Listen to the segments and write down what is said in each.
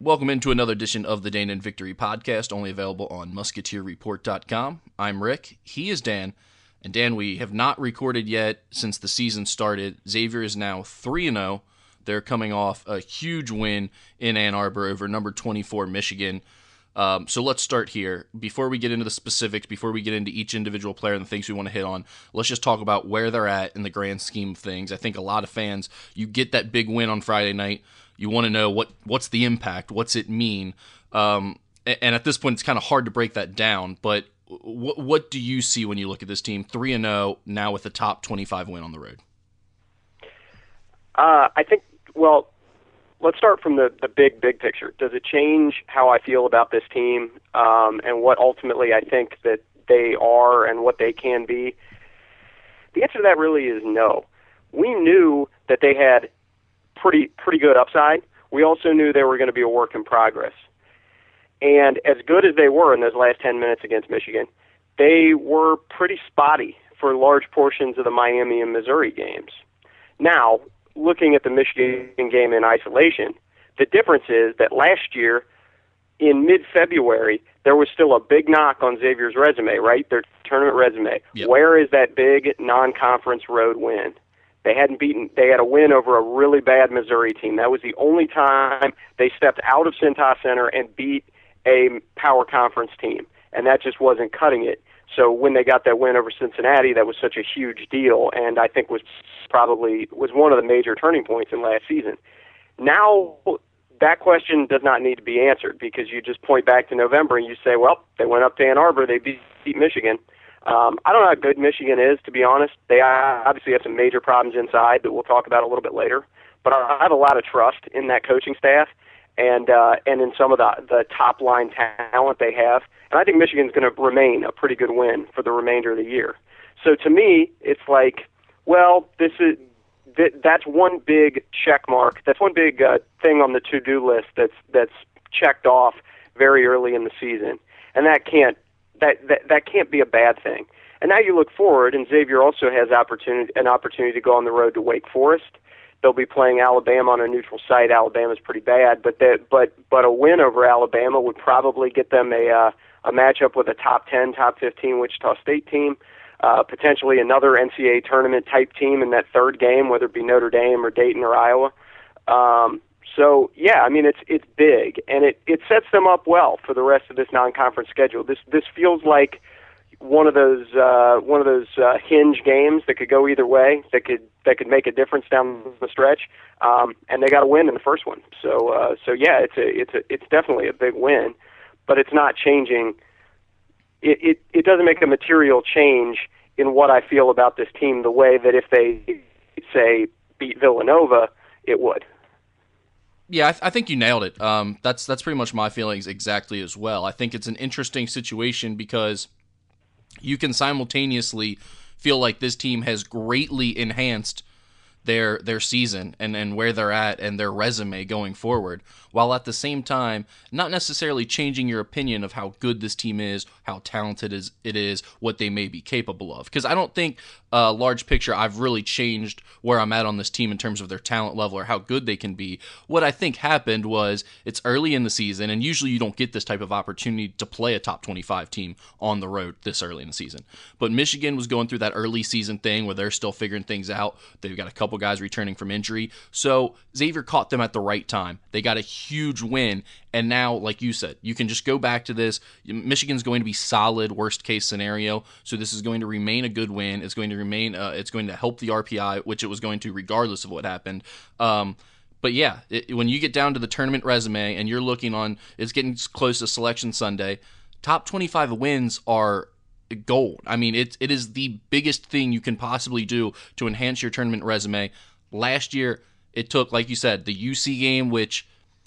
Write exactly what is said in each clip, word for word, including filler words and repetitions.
Welcome into another edition of the Dan and Victory podcast, only available on musketeer report dot com. I'm Rick. He is Dan. And Dan, we have not recorded yet since the season started. Xavier is now three and oh. They're coming off a huge win in Ann Arbor over number twenty-four Michigan. Um, so let's start here. Before we get into the specifics, before we get into each individual player and the things we want to hit on, let's just talk about where they're at in the grand scheme of things. I think a lot of fans, you get that big win on Friday night, you want to know what what's the impact, what's it mean, um, and at this point it's kind of hard to break that down, but what what do you see when you look at this team, three and oh, now with a top twenty-five win on the road? Uh, I think, well, let's start from the, the big, big picture. Does it change how I feel about this team um, and what ultimately I think that they are and what they can be? The answer to that really is no. We knew that they had pretty pretty good upside. We also knew they were going to be a work in progress. And as good as they were in those last ten minutes against Michigan, they were pretty spotty for large portions of the Miami and Missouri games. Now, looking at the Michigan game in isolation, the difference is that last year, in mid-February, there was still a big knock on Xavier's resume, right? Their tournament resume. Yep. Where is that big non-conference road win? They hadn't beaten. They had a win over a really bad Missouri team. That was the only time they stepped out of Cintas Center and beat a power conference team, and that just wasn't cutting it. So when they got that win over Cincinnati, that was such a huge deal, and I think was probably was one of the major turning points in last season. Now that question does not need to be answered because you just point back to November and you say, well, they went up to Ann Arbor, they beat, beat Michigan. Um, I don't know how good Michigan is, to be honest. They obviously have some major problems inside that we'll talk about a little bit later. But I have a lot of trust in that coaching staff and uh, and in some of the, the top-line talent they have. And I think Michigan's going to remain a pretty good win for the remainder of the year. So to me, it's like, well, this is th- that's one big check mark. That's one big uh, thing on the to-do list that's that's checked off very early in the season. And that can't That, that that can't be a bad thing. And now you look forward, and Xavier also has opportunity an opportunity to go on the road to Wake Forest. They'll be playing Alabama on a neutral site. Alabama's pretty bad, but that but but a win over Alabama would probably get them a uh, a matchup with a top ten, top fifteen Wichita State team, uh, potentially another N C double A tournament type team in that third game, whether it be Notre Dame or Dayton or Iowa. Um, So, yeah, I mean, it's it's big, and it, it sets them up well for the rest of this non-conference schedule. This this feels like one of those uh, one of those uh, hinge games that could go either way, that could that could make a difference down the stretch, um, and they got a win in the first one. So, uh, so yeah, it's a it's a it's definitely a big win, but it's not changing. It it it doesn't make a material change in what I feel about this team the way that if they say beat Villanova, it would. Yeah, I, th- I think you nailed it. Um, that's that's pretty much my feelings exactly as well. I think it's an interesting situation because you can simultaneously feel like this team has greatly enhanced their their season and, and where they're at and their resume going forward, while at the same time not necessarily changing your opinion of how good this team is, how talented is it is, what they may be capable of. Because I don't think, uh, large picture, I've really changed where I'm at on this team in terms of their talent level or how good they can be. What I think happened was it's early in the season, and usually you don't get this type of opportunity to play a top twenty-five team on the road this early in the season. But Michigan was going through that early season thing where they're still figuring things out. They've got a couple guys returning from injury. So Xavier caught them at the right time. They got a huge win, and now, like you said, you can just go back to this. Michigan's going to be solid, worst case scenario. So this is going to remain a good win. It's going to remain. Uh, it's going to help the R P I, which it was going to regardless of what happened. Um, but yeah, it, when you get down to the tournament resume and you're looking on, it's getting close to Selection Sunday. Top twenty-five wins are gold. I mean, it it is the biggest thing you can possibly do to enhance your tournament resume. Last year, it took, like you said, the U C game, which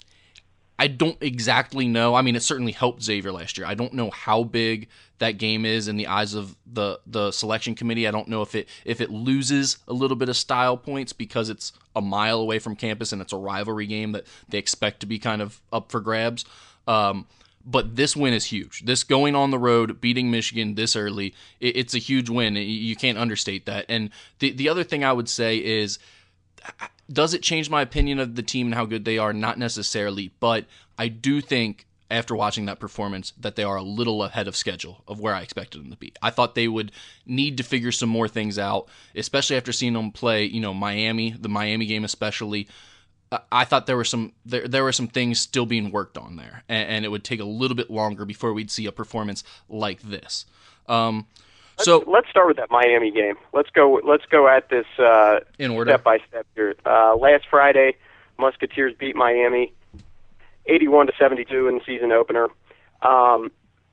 I don't exactly know. I mean, it certainly helped Xavier last year. I don't know how big that game is in the eyes of the the selection committee. I don't know if it if it loses a little bit of style points because it's a mile away from campus and it's a rivalry game that they expect to be kind of up for grabs. Um, but this win is huge. This going on the road, beating Michigan this early, it, it's a huge win. You can't understate that. And the the other thing I would say is, Does it change my opinion of the team and how good they are? Not necessarily, but I do think after watching that performance that they are a little ahead of schedule of where I expected them to be. I thought they would need to figure some more things out, especially after seeing them play, you know, Miami, the Miami game especially. I thought there were some there there were some things still being worked on there, and, and it would take a little bit longer before we'd see a performance like this. Um, so let's, let's start with that Miami game. Let's go. Let's go at this uh, in order, step by step here. Uh, last Friday, Musketeers beat Miami, eighty-one to seventy-two in the season opener. Um,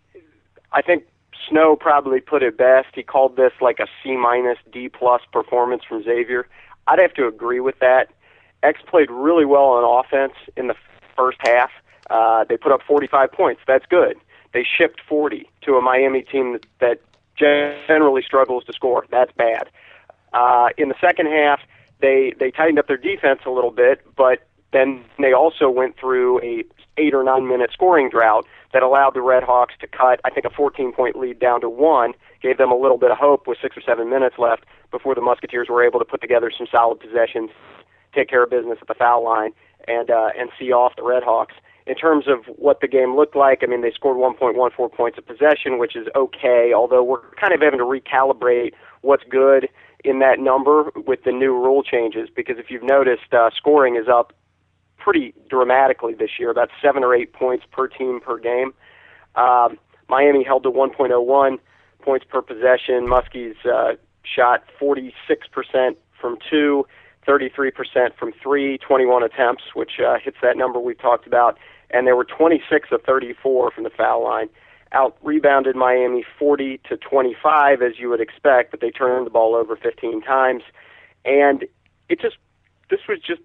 I think Snow probably put it best. He called this like a C minus D plus performance from Xavier. I'd have to agree with that. X played really well on offense in the first half. Uh, they put up forty-five points. That's good. They shipped forty to a Miami team that, that generally struggles to score. That's bad. Uh, in the second half, they they tightened up their defense a little bit, but then they also went through a eight or nine minute scoring drought that allowed the Red Hawks to cut, I think, a fourteen point lead down to one, gave them a little bit of hope with six or seven minutes left before the Musketeers were able to put together some solid possessions, take care of business at the foul line, and uh, and see off the Red Hawks. In terms of what the game looked like, I mean, they scored one point one four points of possession, which is okay, although we're kind of having to recalibrate what's good in that number with the new rule changes, because if you've noticed, uh, scoring is up pretty dramatically this year, about seven or eight points per team per game. Um, Miami held to one point oh one points per possession. Muskies uh, shot forty-six percent from two, thirty-three percent from three, twenty-one attempts, which uh, hits that number we talked about, and there were twenty-six of thirty-four from the foul line. Out rebounded Miami forty to twenty-five, as you would expect, but they turned the ball over fifteen times, and it just this was just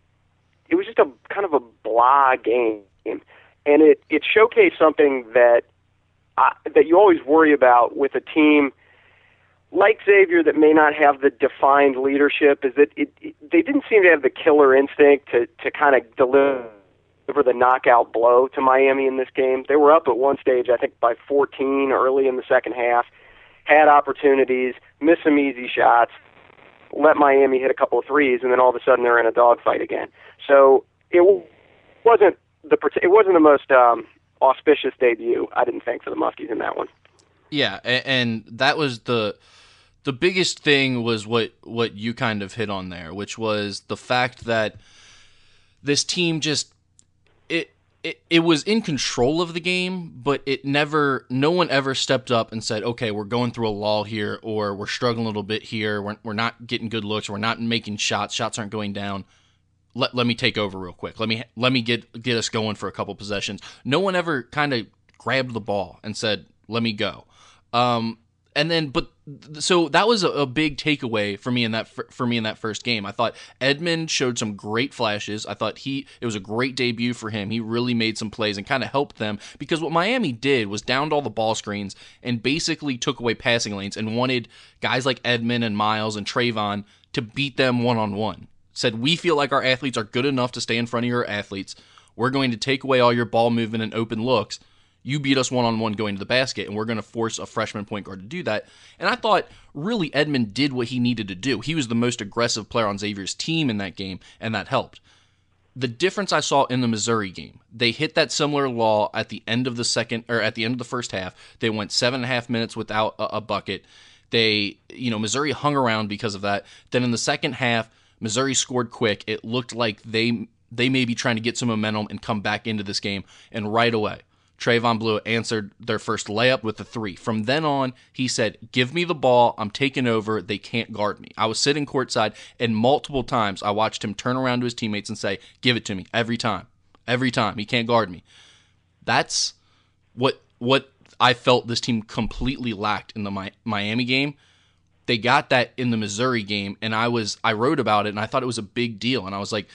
it was just a kind of a blah game, and it it showcased something that uh, that you always worry about with a team like Xavier that may not have the defined leadership, is that it, it, they didn't seem to have the killer instinct to, to kind of deliver the knockout blow to Miami in this game. They were up at one stage, I think, by fourteen early in the second half, had opportunities, missed some easy shots, let Miami hit a couple of threes, and then all of a sudden they're in a dogfight again. So it wasn't the it wasn't the most um, auspicious debut, I didn't think, for the Muskies in that one. Yeah, and that was the the biggest thing was what, what you kind of hit on there, which was the fact that this team just it, it it was in control of the game, but it never no one ever stepped up and said, okay, we're going through a lull here, or we're struggling a little bit here, we're we're not getting good looks, we're not making shots, shots aren't going down. Let let me take over real quick. Let me let me get get us going for a couple possessions. No one ever kind of grabbed the ball and said, let me go. Um, and then, but so that was a, a big takeaway for me in that for me in that first game. I thought Edmond showed some great flashes. I thought he it was a great debut for him. He really made some plays and kind of helped them, because what Miami did was downed all the ball screens and basically took away passing lanes and wanted guys like Edmond and Miles and Trayvon to beat them one on one. Said, we feel like our athletes are good enough to stay in front of your athletes. We're going to take away all your ball movement and open looks. You beat us one-on-one going to the basket, and we're going to force a freshman point guard to do that. And I thought, really, Edmond did what he needed to do. He was the most aggressive player on Xavier's team in that game, and that helped. The difference I saw in the Missouri game, they hit that similar law at the end of the second, or at the end of the first half. They went seven and a half minutes without a, a bucket. They, you know, Missouri hung around because of that. Then in the second half, Missouri scored quick. It looked like they they may be trying to get some momentum and come back into this game, and right away, Trayvon Blue answered their first layup with a three. From then on, he said, give me the ball. I'm taking over. They can't guard me. I was sitting courtside, and multiple times I watched him turn around to his teammates and say, give it to me every time. Every time. He can't guard me. That's what what I felt this team completely lacked in the Mi- Miami game. They got that in the Missouri game, and I was I wrote about it, and I thought it was a big deal. And I was like,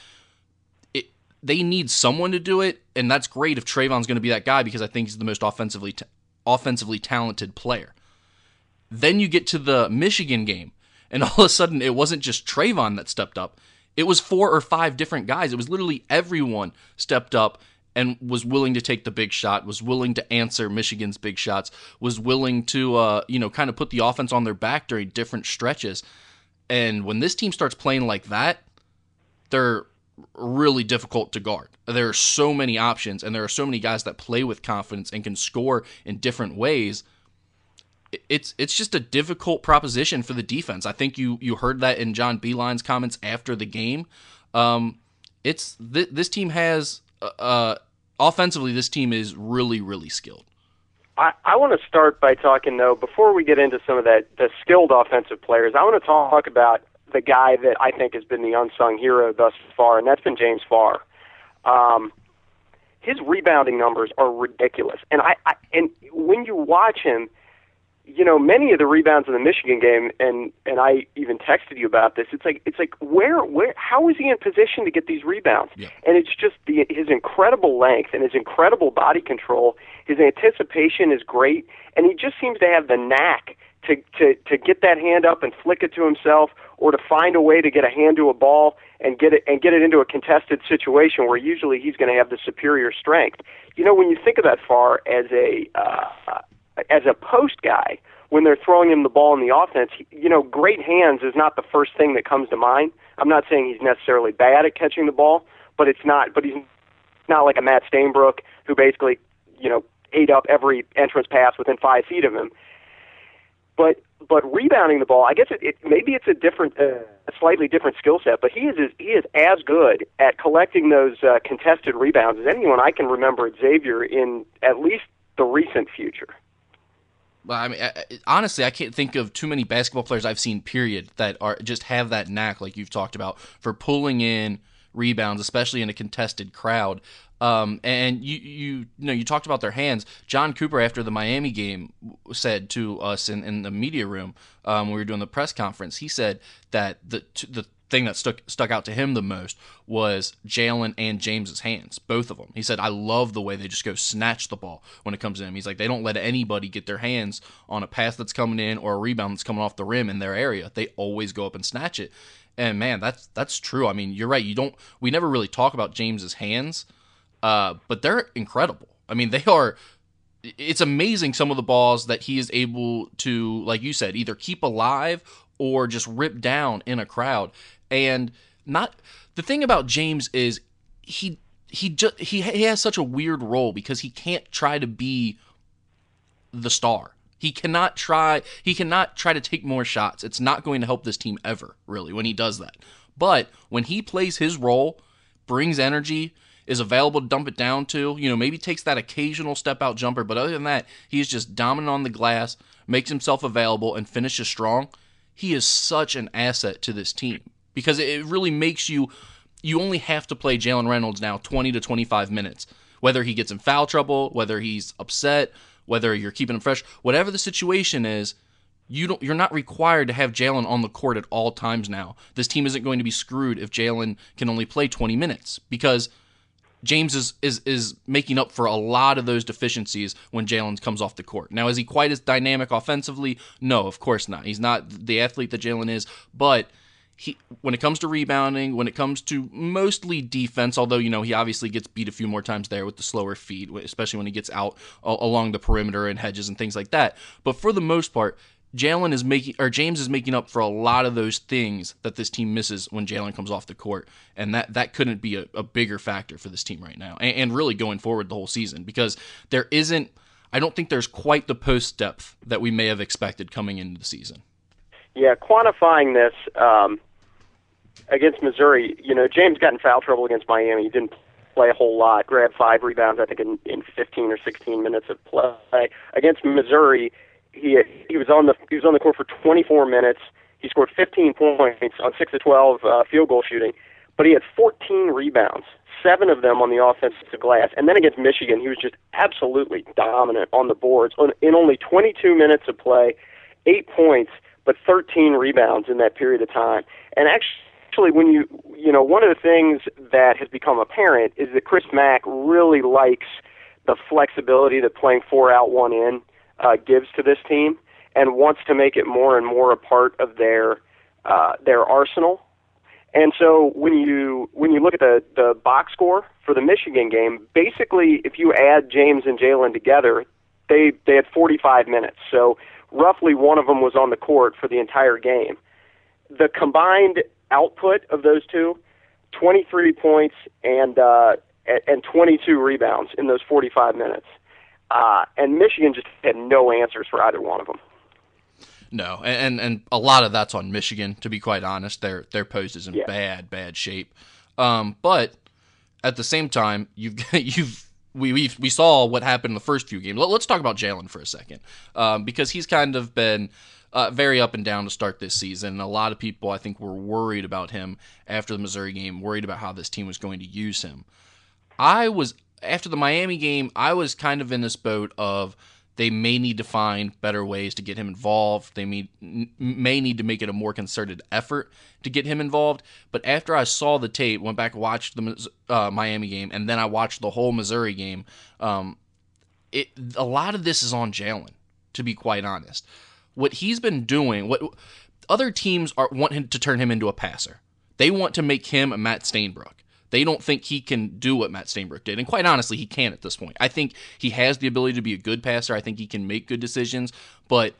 they need someone to do it, and that's great if Trayvon's going to be that guy, because I think he's the most offensively ta- offensively talented player. Then you get to the Michigan game, and all of a sudden it wasn't just Trayvon that stepped up. It was four or five different guys. It was literally everyone stepped up and was willing to take the big shot, was willing to answer Michigan's big shots, was willing to uh, you know, kind of put the offense on their back during different stretches. And when this team starts playing like that, they're really difficult to guard. There are so many options, and there are so many guys that play with confidence and can score in different ways. It's it's just a difficult proposition for the defense. I think you you heard that in John Beilein's comments after the game. Um, it's th- this team has uh, offensively, this team is really really skilled. I, I want to start by talking though before we get into some of that the skilled offensive players. I want to talk about the guy that I think has been the unsung hero thus far, and that's been James Farr. Um, his rebounding numbers are ridiculous, and I, I and when you watch him, you know, many of the rebounds in the Michigan game, and, and I even texted you about this. It's like it's like where where how is he in position to get these rebounds? Yeah. And it's just the his incredible length and his incredible body control. His anticipation is great, and he just seems to have the knack to to to get that hand up and flick it to himself, or to find a way to get a hand to a ball and get it and get it into a contested situation where usually he's going to have the superior strength. You know, when you think of that Farr as a uh, as a post guy, when they're throwing him the ball in the offense, you know, great hands is not the first thing that comes to mind. I'm not saying he's necessarily bad at catching the ball, but it's not. But he's not like a Matt Stainbrook who basically, you know, ate up every entrance pass within five feet of him. But but rebounding the ball, I guess it, it maybe it's a different, uh, a slightly different skill set. But he is he is as good at collecting those uh, contested rebounds as anyone I can remember at Xavier in at least the recent future. Well, I mean, I, honestly, I can't think of too many basketball players I've seen, period, that are just have that knack, like you've talked about, for pulling in rebounds, especially in a contested crowd. Um, and you, you, you know, you talked about their hands. John Cooper, after the Miami game, said to us in, in the media room um, when we were doing the press conference, he said that the the thing that stuck stuck out to him the most was Jalen and James's hands, both of them. He said, I love the way they just go snatch the ball when it comes in. He's like, they don't let anybody get their hands on a pass that's coming in or a rebound that's coming off the rim in their area. They always go up and snatch it. And man, that's that's true. I mean, you're right. You don't. We never really talk about James's hands, uh, but they're incredible. I mean, they are. It's amazing some of the balls that he is able to, like you said, either keep alive or just rip down in a crowd. And not the thing about James is he he just he he has such a weird role because he can't try to be the star. He cannot try he cannot try to take more shots. It's not going to help this team ever, really, when he does that. But when he plays his role, brings energy, is available to dump it down to, you know, maybe takes that occasional step out jumper, but other than that, he's just dominant on the glass, makes himself available, and finishes strong. He is such an asset to this team. Because it really makes you, you only have to play Jalen Reynolds now twenty to twenty-five minutes. Whether he gets in foul trouble, whether he's upset, whether you're keeping him fresh, whatever the situation is, you don't, you're not required to have Jalen on the court at all times now. This team isn't going to be screwed if Jalen can only play twenty minutes because James is, is, is making up for a lot of those deficiencies when Jalen comes off the court. Now, is he quite as dynamic offensively? No, of course not. He's not the athlete that Jalen is, but He, when it comes to rebounding, when it comes to mostly defense, although, you know, he obviously gets beat a few more times there with the slower feet, especially when he gets out along the perimeter and hedges and things like that. But for the most part, Jalen is making, or James is making up for a lot of those things that this team misses when Jalen comes off the court. And that, that couldn't be a, a bigger factor for this team right now. And, and really going forward the whole season, because there isn't, I don't think there's quite the post depth that we may have expected coming into the season. Yeah, quantifying this, um, against Missouri, you know, James got in foul trouble against Miami. He didn't play a whole lot, grabbed five rebounds, I think, in, in fifteen or sixteen minutes of play. Against Missouri, he he was on the he was on the court for twenty-four minutes. He scored fifteen points on six of twelve uh, field goal shooting, but he had fourteen rebounds, seven of them on the offensive glass. And then against Michigan, he was just absolutely dominant on the boards. On, in only twenty-two minutes of play, eight points, but thirteen rebounds in that period of time. And actually, Actually, when you, you know, one of the things that has become apparent is that Chris Mack really likes the flexibility that playing four out, one in uh, gives to this team, and wants to make it more and more a part of their uh, their arsenal. And so when you when you look at the, the box score for the Michigan game, basically if you add James and Jalen together, they they had forty-five minutes. So roughly one of them was on the court for the entire game. The combined output of those two, twenty-three points and uh, and twenty-two rebounds in those forty-five minutes. Uh, and Michigan just had no answers for either one of them. No, and and a lot of that's on Michigan, to be quite honest. Their their post is in yeah. bad, bad shape. Um, but at the same time, you've you've we we we saw what happened in the first few games. Let, let's talk about Jalen for a second, um, because he's kind of been uh, very up and down to start this season. And a lot of people, I think, were worried about him after the Missouri game, worried about how this team was going to use him. I was after the Miami game, I was kind of in this boat of, they may need to find better ways to get him involved. They may, may need to make it a more concerted effort to get him involved. But after I saw the tape, went back and watched the uh, Miami game, and then I watched the whole Missouri game, um, it a lot of this is on Jalen, to be quite honest. What he's been doing, what other teams are want him to turn him into a passer. They want to make him a Matt Stainbrook. They don't think he can do what Matt Stainbrook did. And quite honestly, he can at this point. I think he has the ability to be a good passer. I think he can make good decisions. But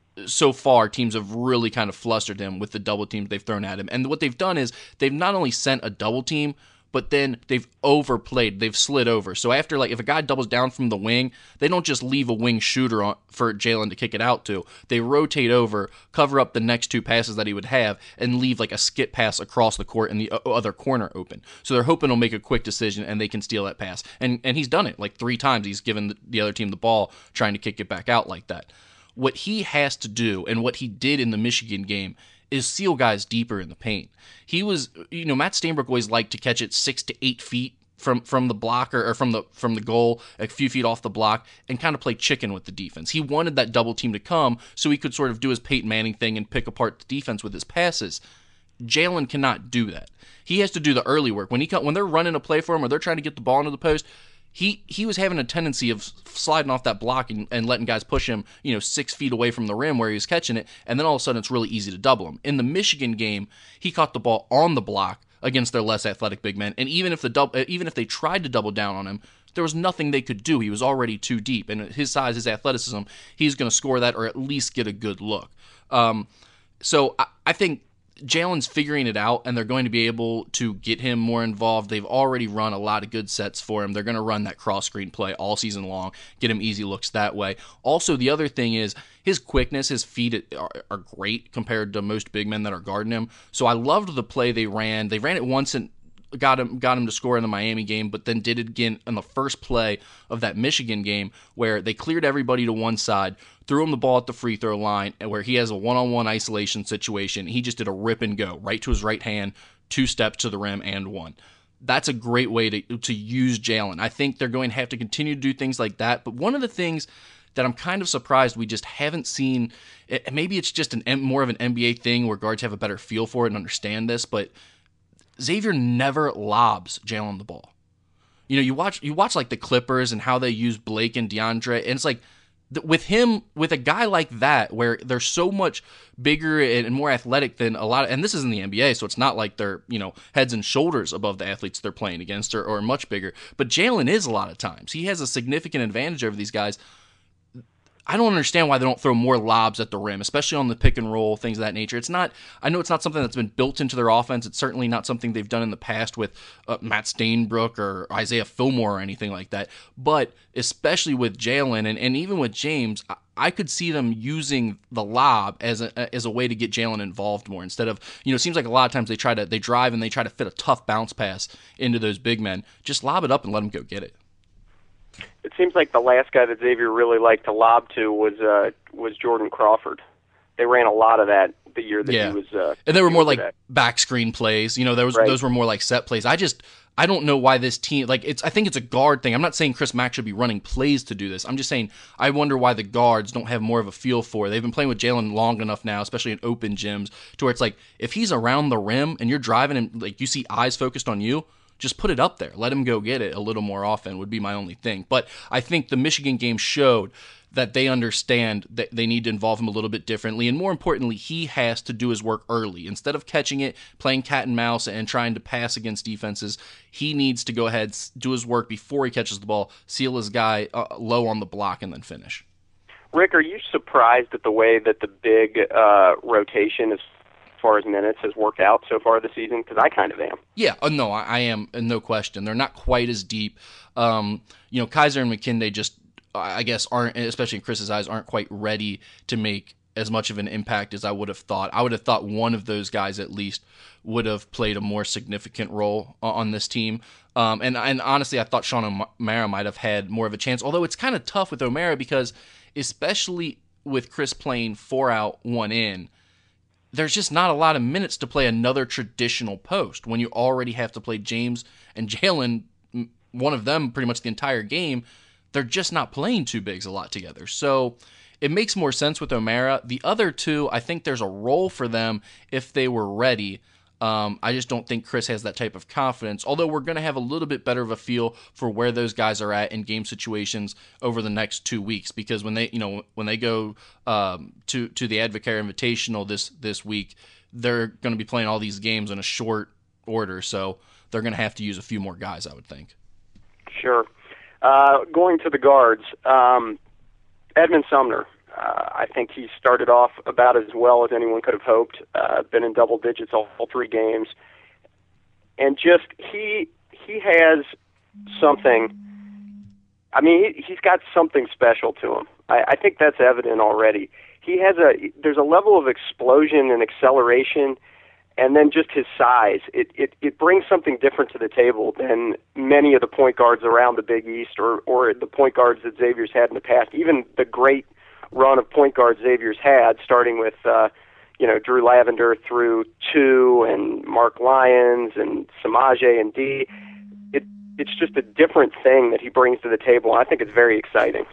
so far, teams have really kind of flustered him with the double teams they've thrown at him. And what they've done is they've not only sent a double team, but then they've overplayed. They've slid over. So after, like, if a guy doubles down from the wing, they don't just leave a wing shooter on, for Jalen to kick it out to. They rotate over, cover up the next two passes that he would have, and leave, like, a skip pass across the court and the other corner open. So they're hoping he'll make a quick decision and they can steal that pass. And and he's done it. Like, three times he's given the other team the ball trying to kick it back out like that. What he has to do, and what he did in the Michigan game, is seal guys deeper in the paint. He was, you know, Matt Stainbrook always liked to catch it six to eight feet from from the blocker or from the from the goal, a few feet off the block, and kind of play chicken with the defense. He wanted that double team to come so he could sort of do his Peyton Manning thing and pick apart the defense with his passes. Jalen cannot do that. He has to do the early work. When he when they're running a play for him or they're trying to get the ball into the post, He he was having a tendency of sliding off that block and, and letting guys push him, you know, six feet away from the rim where he was catching it, and then all of a sudden it's really easy to double him. In the Michigan game, he caught the ball on the block against their less athletic big men, and even if the double, even if they tried to double down on him, there was nothing they could do. He was already too deep, and at his size, his athleticism, he's going to score that or at least get a good look. Um, so I, I think Jalen's figuring it out, and they're going to be able to get him more involved. They've already run a lot of good sets for him. They're going to run that cross-screen play all season long, get him easy looks that way. Also, the other thing is his quickness, his feet are, are great compared to most big men that are guarding him. So I loved the play they ran. They ran it once and got him got him to score in the Miami game, but then did it again in the first play of that Michigan game where they cleared everybody to one side, threw him the ball at the free throw line, and where he has a one-on-one isolation situation. He just did a rip and go, right to his right hand, two steps to the rim, and one. That's a great way to, to use Jalen. I think they're going to have to continue to do things like that, but one of the things that I'm kind of surprised we just haven't seen, maybe it's just an more of an N B A thing where guards have a better feel for it and understand this, but Xavier never lobs Jalen the ball. You know, you watch you watch like the Clippers and how they use Blake and DeAndre, and it's like with him, with a guy like that, where they're so much bigger and more athletic than a lot of, and this is in the N B A, so it's not like they're, you know, heads and shoulders above the athletes they're playing against or, or much bigger. But Jalen is a lot of times. He has a significant advantage over these guys. I don't understand why they don't throw more lobs at the rim, especially on the pick and roll, things of that nature. It's not, I know it's not something that's been built into their offense. It's certainly not something they've done in the past with uh, Matt Stainbrook or Isaiah Fillmore or anything like that. But especially with Jalen and, and even with James, I, I could see them using the lob as a as a way to get Jalen involved more instead of, you know, it seems like a lot of times they try to, they drive and they try to fit a tough bounce pass into those big men. Just lob it up and let them go get it. It seems like the last guy that Xavier really liked to lob to was uh, was Jordan Crawford. They ran a lot of that the year that yeah. he was. Uh, and they were more like that. back screen plays. You know, those right. those were more like set plays. I just I don't know why this team, like, it's. I think it's a guard thing. I'm not saying Chris Mack should be running plays to do this. I'm just saying I wonder why the guards don't have more of a feel for it. They've been playing with Jalen long enough now, especially in open gyms, to where it's like if he's around the rim and you're driving and like you see eyes focused on you, just put it up there. Let him go get it a little more often would be my only thing. But I think the Michigan game showed that they understand that they need to involve him a little bit differently. And more importantly, he has to do his work early. Instead of catching it, playing cat and mouse, and trying to pass against defenses, he needs to go ahead, do his work before he catches the ball, seal his guy uh, low on the block, and then finish. Rick, are you surprised at the way that the big uh, rotation is far as minutes has worked out so far this season, because I kind of am. Yeah, uh, no, I, I am, uh, no question. They're not quite as deep. Um, you know, Kaiser and McKinday just, I guess, aren't, especially in Chris's eyes, aren't quite ready to make as much of an impact as I would have thought. I would have thought one of those guys at least would have played a more significant role on this team. Um, and and honestly, I thought Sean O'Mara might have had more of a chance, although it's kind of tough with O'Mara because especially with Chris playing four out, one in, there's just not a lot of minutes to play another traditional post when you already have to play James and Jalen, one of them pretty much the entire game. They're just not playing two bigs a lot together. So it makes more sense with O'Mara. The other two, I think there's a role for them if they were ready. Um, I just don't think Chris has that type of confidence, although we're going to have a little bit better of a feel for where those guys are at in game situations over the next two weeks. Because when they, you know, when they go um, to to the Advocare Invitational this this week, they're going to be playing all these games in a short order, so they're going to have to use a few more guys, I would think. Sure. Uh, going to the guards, um, Edmund Sumner. Uh, I think he started off about as well as anyone could have hoped. Uh, been in double digits all, all three games, and just he he has something. I mean, he, he's got something special to him. I, I think that's evident already. He has a there's a level of explosion and acceleration, and then just his size. It it it brings something different to the table than many of the point guards around the Big East or or the point guards that Xavier's had in the past. Even the great run of point guard Xavier's had, starting with uh, you know Drew Lavender through two and Mark Lyons and Samaje and D. It it's just a different thing that he brings to the table. I think it's very exciting.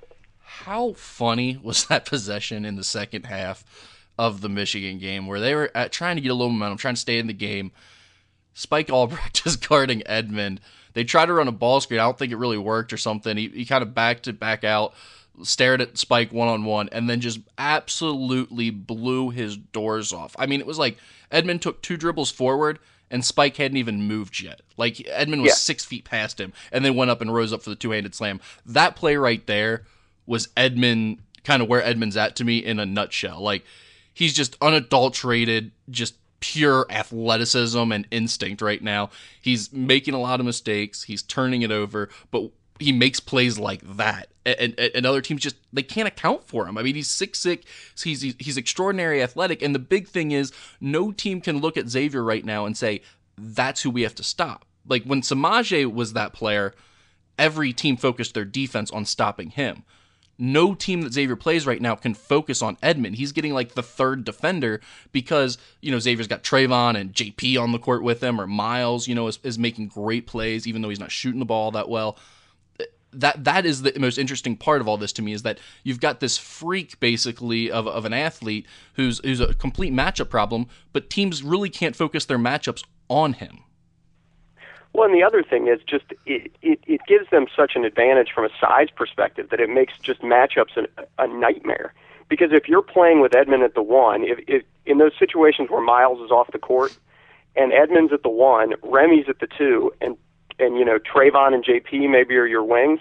How funny was that possession in the second half of the Michigan game where they were at, trying to get a little momentum, trying to stay in the game? Spike Albrecht is guarding Edmond. They tried to run a ball screen. I don't think it really worked or something. He, he kind of backed it back out, stared at Spike one-on-one, and then just absolutely blew his doors off. I mean, it was like Edmond took two dribbles forward, and Spike hadn't even moved yet. Like, Edmond was yeah. six feet past him, and then went up and rose up for the two-handed slam. That play right there was Edmond, kind of where Edmond's at to me in a nutshell. Like, he's just unadulterated, just pure athleticism and instinct right now. He's making a lot of mistakes. He's turning it over, but he makes plays like that, and, and, and other teams just, they can't account for him. I mean, he's six six, he's, he's he's extraordinary athletic, and the big thing is no team can look at Xavier right now and say, that's who we have to stop. Like, when Samaje was that player, every team focused their defense on stopping him. No team that Xavier plays right now can focus on Edmond. He's getting like the third defender because, you know, Xavier's got Trayvon and J P on the court with him, or Miles, you know, is, is making great plays, even though he's not shooting the ball that well. That that is the most interesting part of all this to me, is that you've got this freak basically of of an athlete who's who's a complete matchup problem, but teams really can't focus their matchups on him. Well, and the other thing is just it, it, it gives them such an advantage from a size perspective that it makes just matchups a, a nightmare. Because if you're playing with Edmond at the one, if, if in those situations where Miles is off the court and Edmond's at the one, Remy's at the two, and and you know Trayvon and J P maybe are your wings.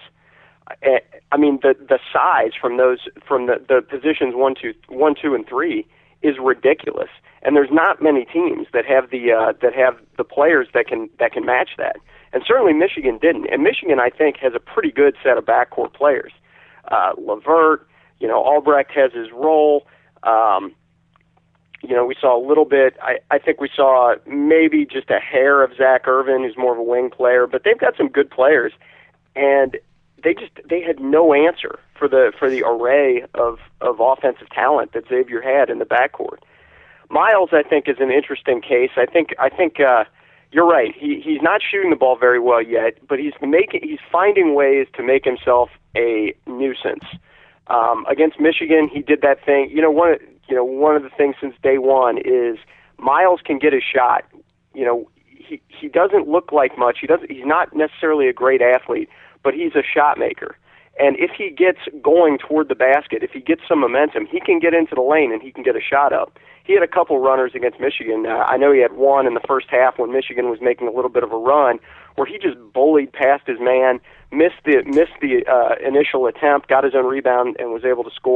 I mean, the the size from those from the, the positions one, two, one, two, and three is ridiculous, and there's not many teams that have the uh, that have the players that can that can match that. And certainly Michigan didn't. And Michigan, I think, has a pretty good set of backcourt players. Uh, Levert, you know, Albrecht has his role. Um, You know, we saw a little bit, I, I think we saw maybe just a hair of Zach Irvin, who's more of a wing player, but they've got some good players, and they just, they had no answer for the, for the array of, of offensive talent that Xavier had in the backcourt. Miles, I think, is an interesting case. I think, I think, uh, you're right. He, he's not shooting the ball very well yet, but he's making, he's finding ways to make himself a nuisance. Um, against Michigan, he did that thing, you know, one You know, one of the things since day one is Miles can get a shot. You know, he he doesn't look like much. He doesn't. He's not necessarily a great athlete, but he's a shot maker. And if he gets going toward the basket, if he gets some momentum, he can get into the lane and he can get a shot up. He had a couple runners against Michigan. Uh, I know he had one in the first half when Michigan was making a little bit of a run, where he just bullied past his man, missed the missed the uh, initial attempt, got his own rebound, and was able to score.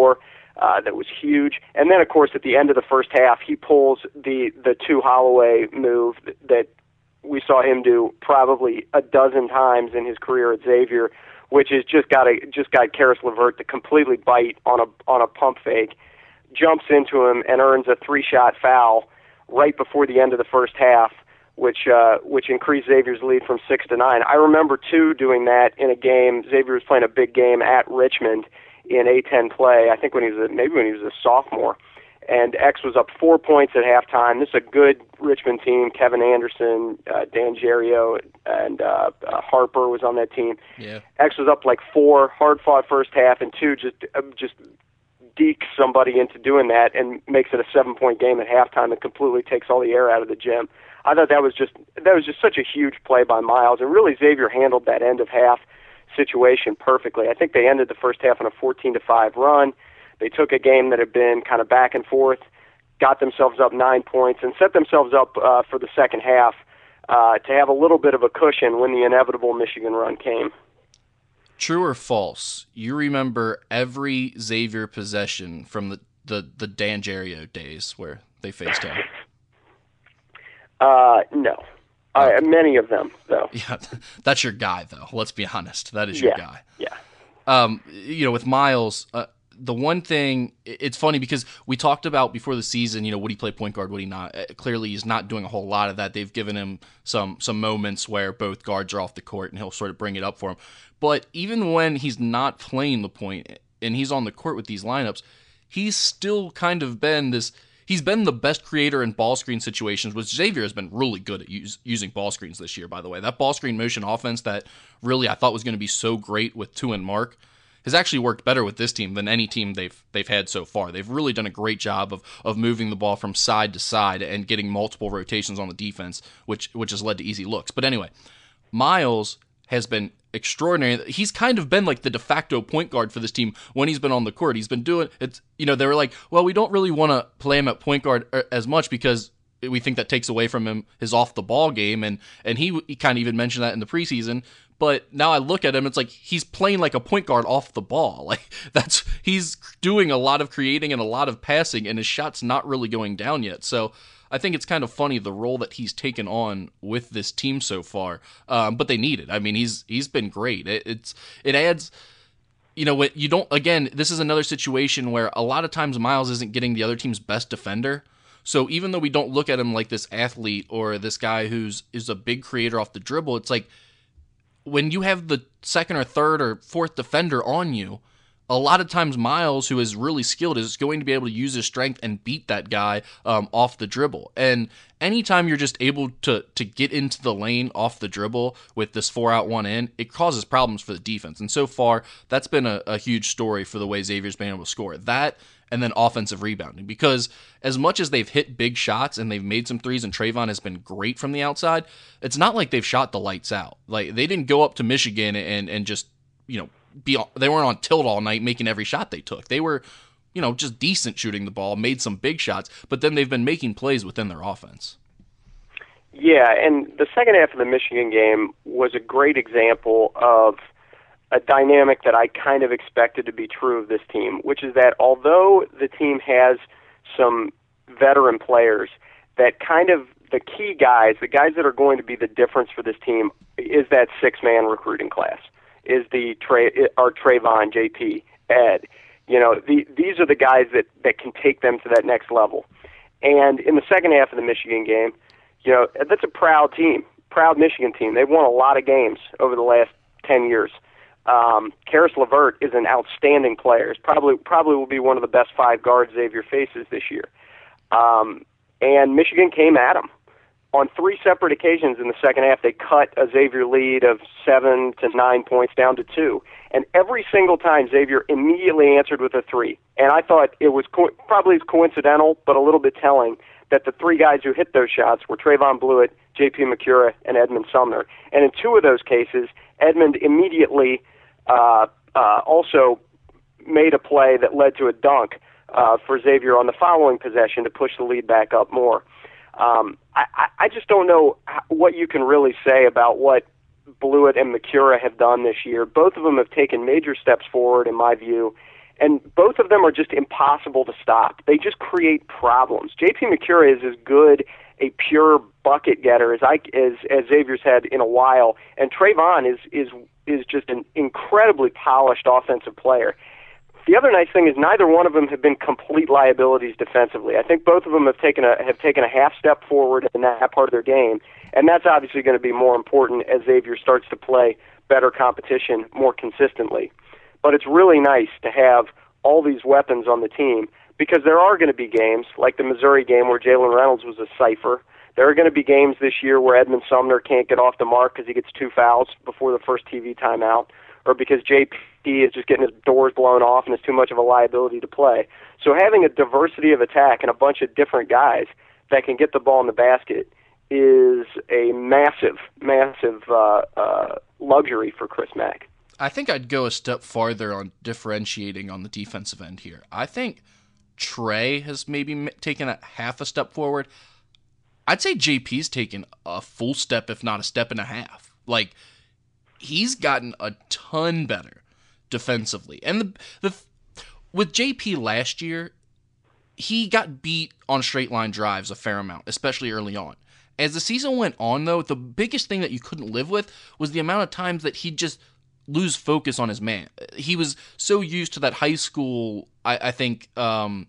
uh, that was huge. And then, of course, at the end of the first half, he pulls the, the two Holloway move that, that we saw him do probably a dozen times in his career at Xavier, which is just got a, just got Karis LeVert to completely bite on a on a pump fake, jumps into him and earns a three-shot foul right before the end of the first half, which uh, which increased Xavier's lead from six to nine. I remember too doing that in a game. Xavier was playing a big game at Richmond in A ten play. I think when he was a, maybe when he was a sophomore, and X was up four points at halftime. This is a good Richmond team. Kevin Anderson, uh, Dan Gerio, and uh, uh, Harper was on that team. Yeah. X was up like four, hard fought first half, and two just uh, just dekes somebody into doing that and makes it a seven point game at halftime and completely takes all the air out of the gym. I thought that was just that was just such a huge play by Miles, and really Xavier handled that end of half situation perfectly. I think they ended the first half on a fourteen to five run. They took a game that had been kind of back and forth, got themselves up nine points, and set themselves up uh, for the second half uh, to have a little bit of a cushion when the inevitable Michigan run came. True or false? You remember every Xavier possession from the, the, the Dan Gerio days where they faced him? Uh, no. Uh, many of them, though. Yeah, that's your guy, though. Let's be honest. That is your yeah, guy. Yeah. Um, you know, with Miles, uh, the one thing, it's funny because we talked about before the season, you know, would he play point guard, would he not? Uh, clearly, he's not doing a whole lot of that. They've given him some some moments where both guards are off the court, and he'll sort of bring it up for him. But even when he's not playing the point and he's on the court with these lineups, he's still kind of been this. He's been the best creator in ball screen situations, which Xavier has been really good at use, using ball screens this year, by the way. That ball screen motion offense that really I thought was going to be so great with two and Mark has actually worked better with this team than any team they've they've had so far. They've really done a great job of of moving the ball from side to side and getting multiple rotations on the defense, which which has led to easy looks. But anyway, Miles has been extraordinary. He's kind of been like the de facto point guard for this team when he's been on the court. He's been doing it. You know, they were like, well, we don't really want to play him at point guard as much because we think that takes away from him his off the ball game. And, and he, he kind of even mentioned that in the preseason. But now I look at him, it's like he's playing like a point guard off the ball. Like that's, he's doing a lot of creating and a lot of passing, and his shot's not really going down yet. So I think it's kind of funny the role that he's taken on with this team so far, um, but they need it. I mean, he's he's been great. It, it's it adds, you know, what you don't. Again, this is another situation where a lot of times Miles isn't getting the other team's best defender. So even though we don't look at him like this athlete or this guy who's is a big creator off the dribble, it's like when you have the second or third or fourth defender on you, a lot of times Miles, who is really skilled, is going to be able to use his strength and beat that guy um, off the dribble. And anytime you're just able to to get into the lane off the dribble with this four out, one in, it causes problems for the defense. And so far, that's been a, a huge story for the way Xavier's been able to score. That and then offensive rebounding. Because as much as they've hit big shots and they've made some threes and Trayvon has been great from the outside, it's not like they've shot the lights out. Like they didn't go up to Michigan and and just, you know, Be, they weren't on tilt all night making every shot they took. They were, you know, just decent shooting the ball, made some big shots, but then they've been making plays within their offense. Yeah, and the second half of the Michigan game was a great example of a dynamic that I kind of expected to be true of this team, which is that although the team has some veteran players, that kind of the key guys, the guys that are going to be the difference for this team, is that six-man recruiting class. Is the Trey, or Trayvon, J P, Ed. You know, the, these are the guys that, that can take them to that next level. And in the second half of the Michigan game, you know, that's a proud team, proud Michigan team. They've won a lot of games over the last ten years. Um, Karis LeVert is an outstanding player. He's probably probably will be one of the best five guards Xavier faces this year. Um, and Michigan came at him. On three separate occasions in the second half, they cut a Xavier lead of seven to nine points down to two. And every single time, Xavier immediately answered with a three. And I thought it was co- probably coincidental, but a little bit telling, that the three guys who hit those shots were Trayvon Blewett, J P McCura, and Edmund Sumner. And in two of those cases, Edmund immediately uh, uh, also made a play that led to a dunk uh, for Xavier on the following possession to push the lead back up more. Um, I, I just don't know what you can really say about what Blewett and McCura have done this year. Both of them have taken major steps forward, in my view, And both of them are just impossible to stop. They just create problems. J P Macura is as good a pure bucket getter as I as, as Xavier's had in a while, and Trayvon is is is just an incredibly polished offensive player. The other nice thing is neither one of them have been complete liabilities defensively. I think both of them have taken a have taken a half step forward in that part of their game, and that's obviously going to be more important as Xavier starts to play better competition more consistently. But it's really nice to have all these weapons on the team, because there are going to be games, like the Missouri game where Jalen Reynolds was a cipher. There are going to be games this year where Edmond Sumner can't get off the mark because he gets two fouls before the first T V timeout, or because J P is just getting his doors blown off and is too much of a liability to play. So having a diversity of attack and a bunch of different guys that can get the ball in the basket is a massive, massive uh, uh, luxury for Chris Mack. I think I'd go a step farther on differentiating on the defensive end here. I think Trey has maybe taken a half a step forward. I'd say J P's taken a full step, if not a step and a half. Like, he's gotten a ton better defensively. And the the with J P last year, he got beat on straight line drives a fair amount, especially early on. As the season went on, though, the biggest thing that you couldn't live with was the amount of times that he'd just lose focus on his man. He was so used to that high school, I, I think, um,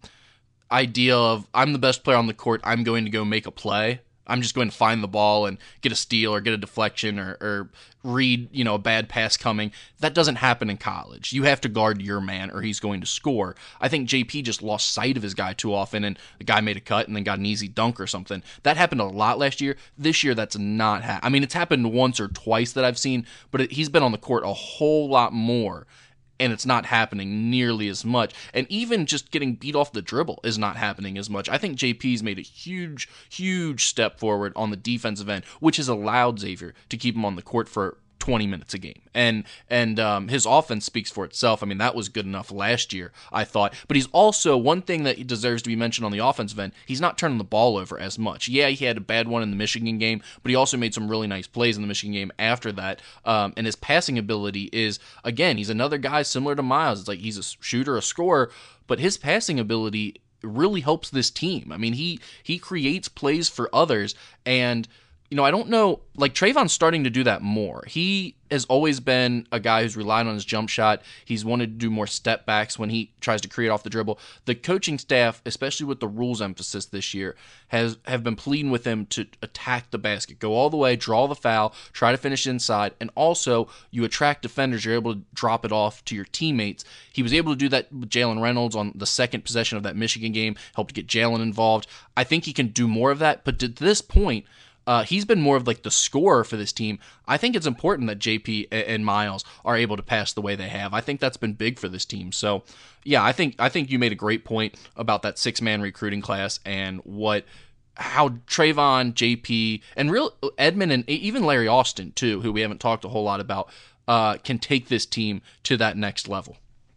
idea of, I'm the best player on the court, I'm going to go make a play. I'm just going to find the ball and get a steal or get a deflection or, or read, you know, a bad pass coming. That doesn't happen in college. You have to guard your man or he's going to score. I think J P just lost sight of his guy too often, and the guy made a cut and then got an easy dunk or something. That happened a lot last year. This year, that's not ha- I mean, it's happened once or twice that I've seen, but it, he's been on the court a whole lot more, and it's not happening nearly as much. And even just getting beat off the dribble is not happening as much. I think J P's made a huge, huge step forward on the defensive end, which has allowed Xavier to keep him on the court for twenty minutes a game. And and um, his offense speaks for itself. I mean, that was good enough last year, I thought. But he's also, one thing that he deserves to be mentioned on the offensive end, he's not turning the ball over as much. Yeah, he had a bad one in the Michigan game, but he also made some really nice plays in the Michigan game after that. Um, and his passing ability is, again, he's another guy similar to Miles. It's like he's a shooter, a scorer, but his passing ability really helps this team. I mean, he he creates plays for others, and you know, I don't know, like, Trayvon's starting to do that more. He has always been a guy who's relied on his jump shot. He's wanted to do more step backs when he tries to create off the dribble. The coaching staff, especially with the rules emphasis this year, has have been pleading with him to attack the basket, go all the way, draw the foul, try to finish inside, and also you attract defenders. You're able to drop it off to your teammates. He was able to do that with Jalen Reynolds on the second possession of that Michigan game, helped get Jalen involved. I think he can do more of that, but to this point, Uh, he's been more of like the scorer for this team. I think it's important that J P and Miles are able to pass the way they have. I think that's been big for this team. So, yeah, I think I think you made a great point about that six-man recruiting class and what how Trayvon, J P, and real Edmond, and even Larry Austin too, who we haven't talked a whole lot about, uh, can take this team to that next level.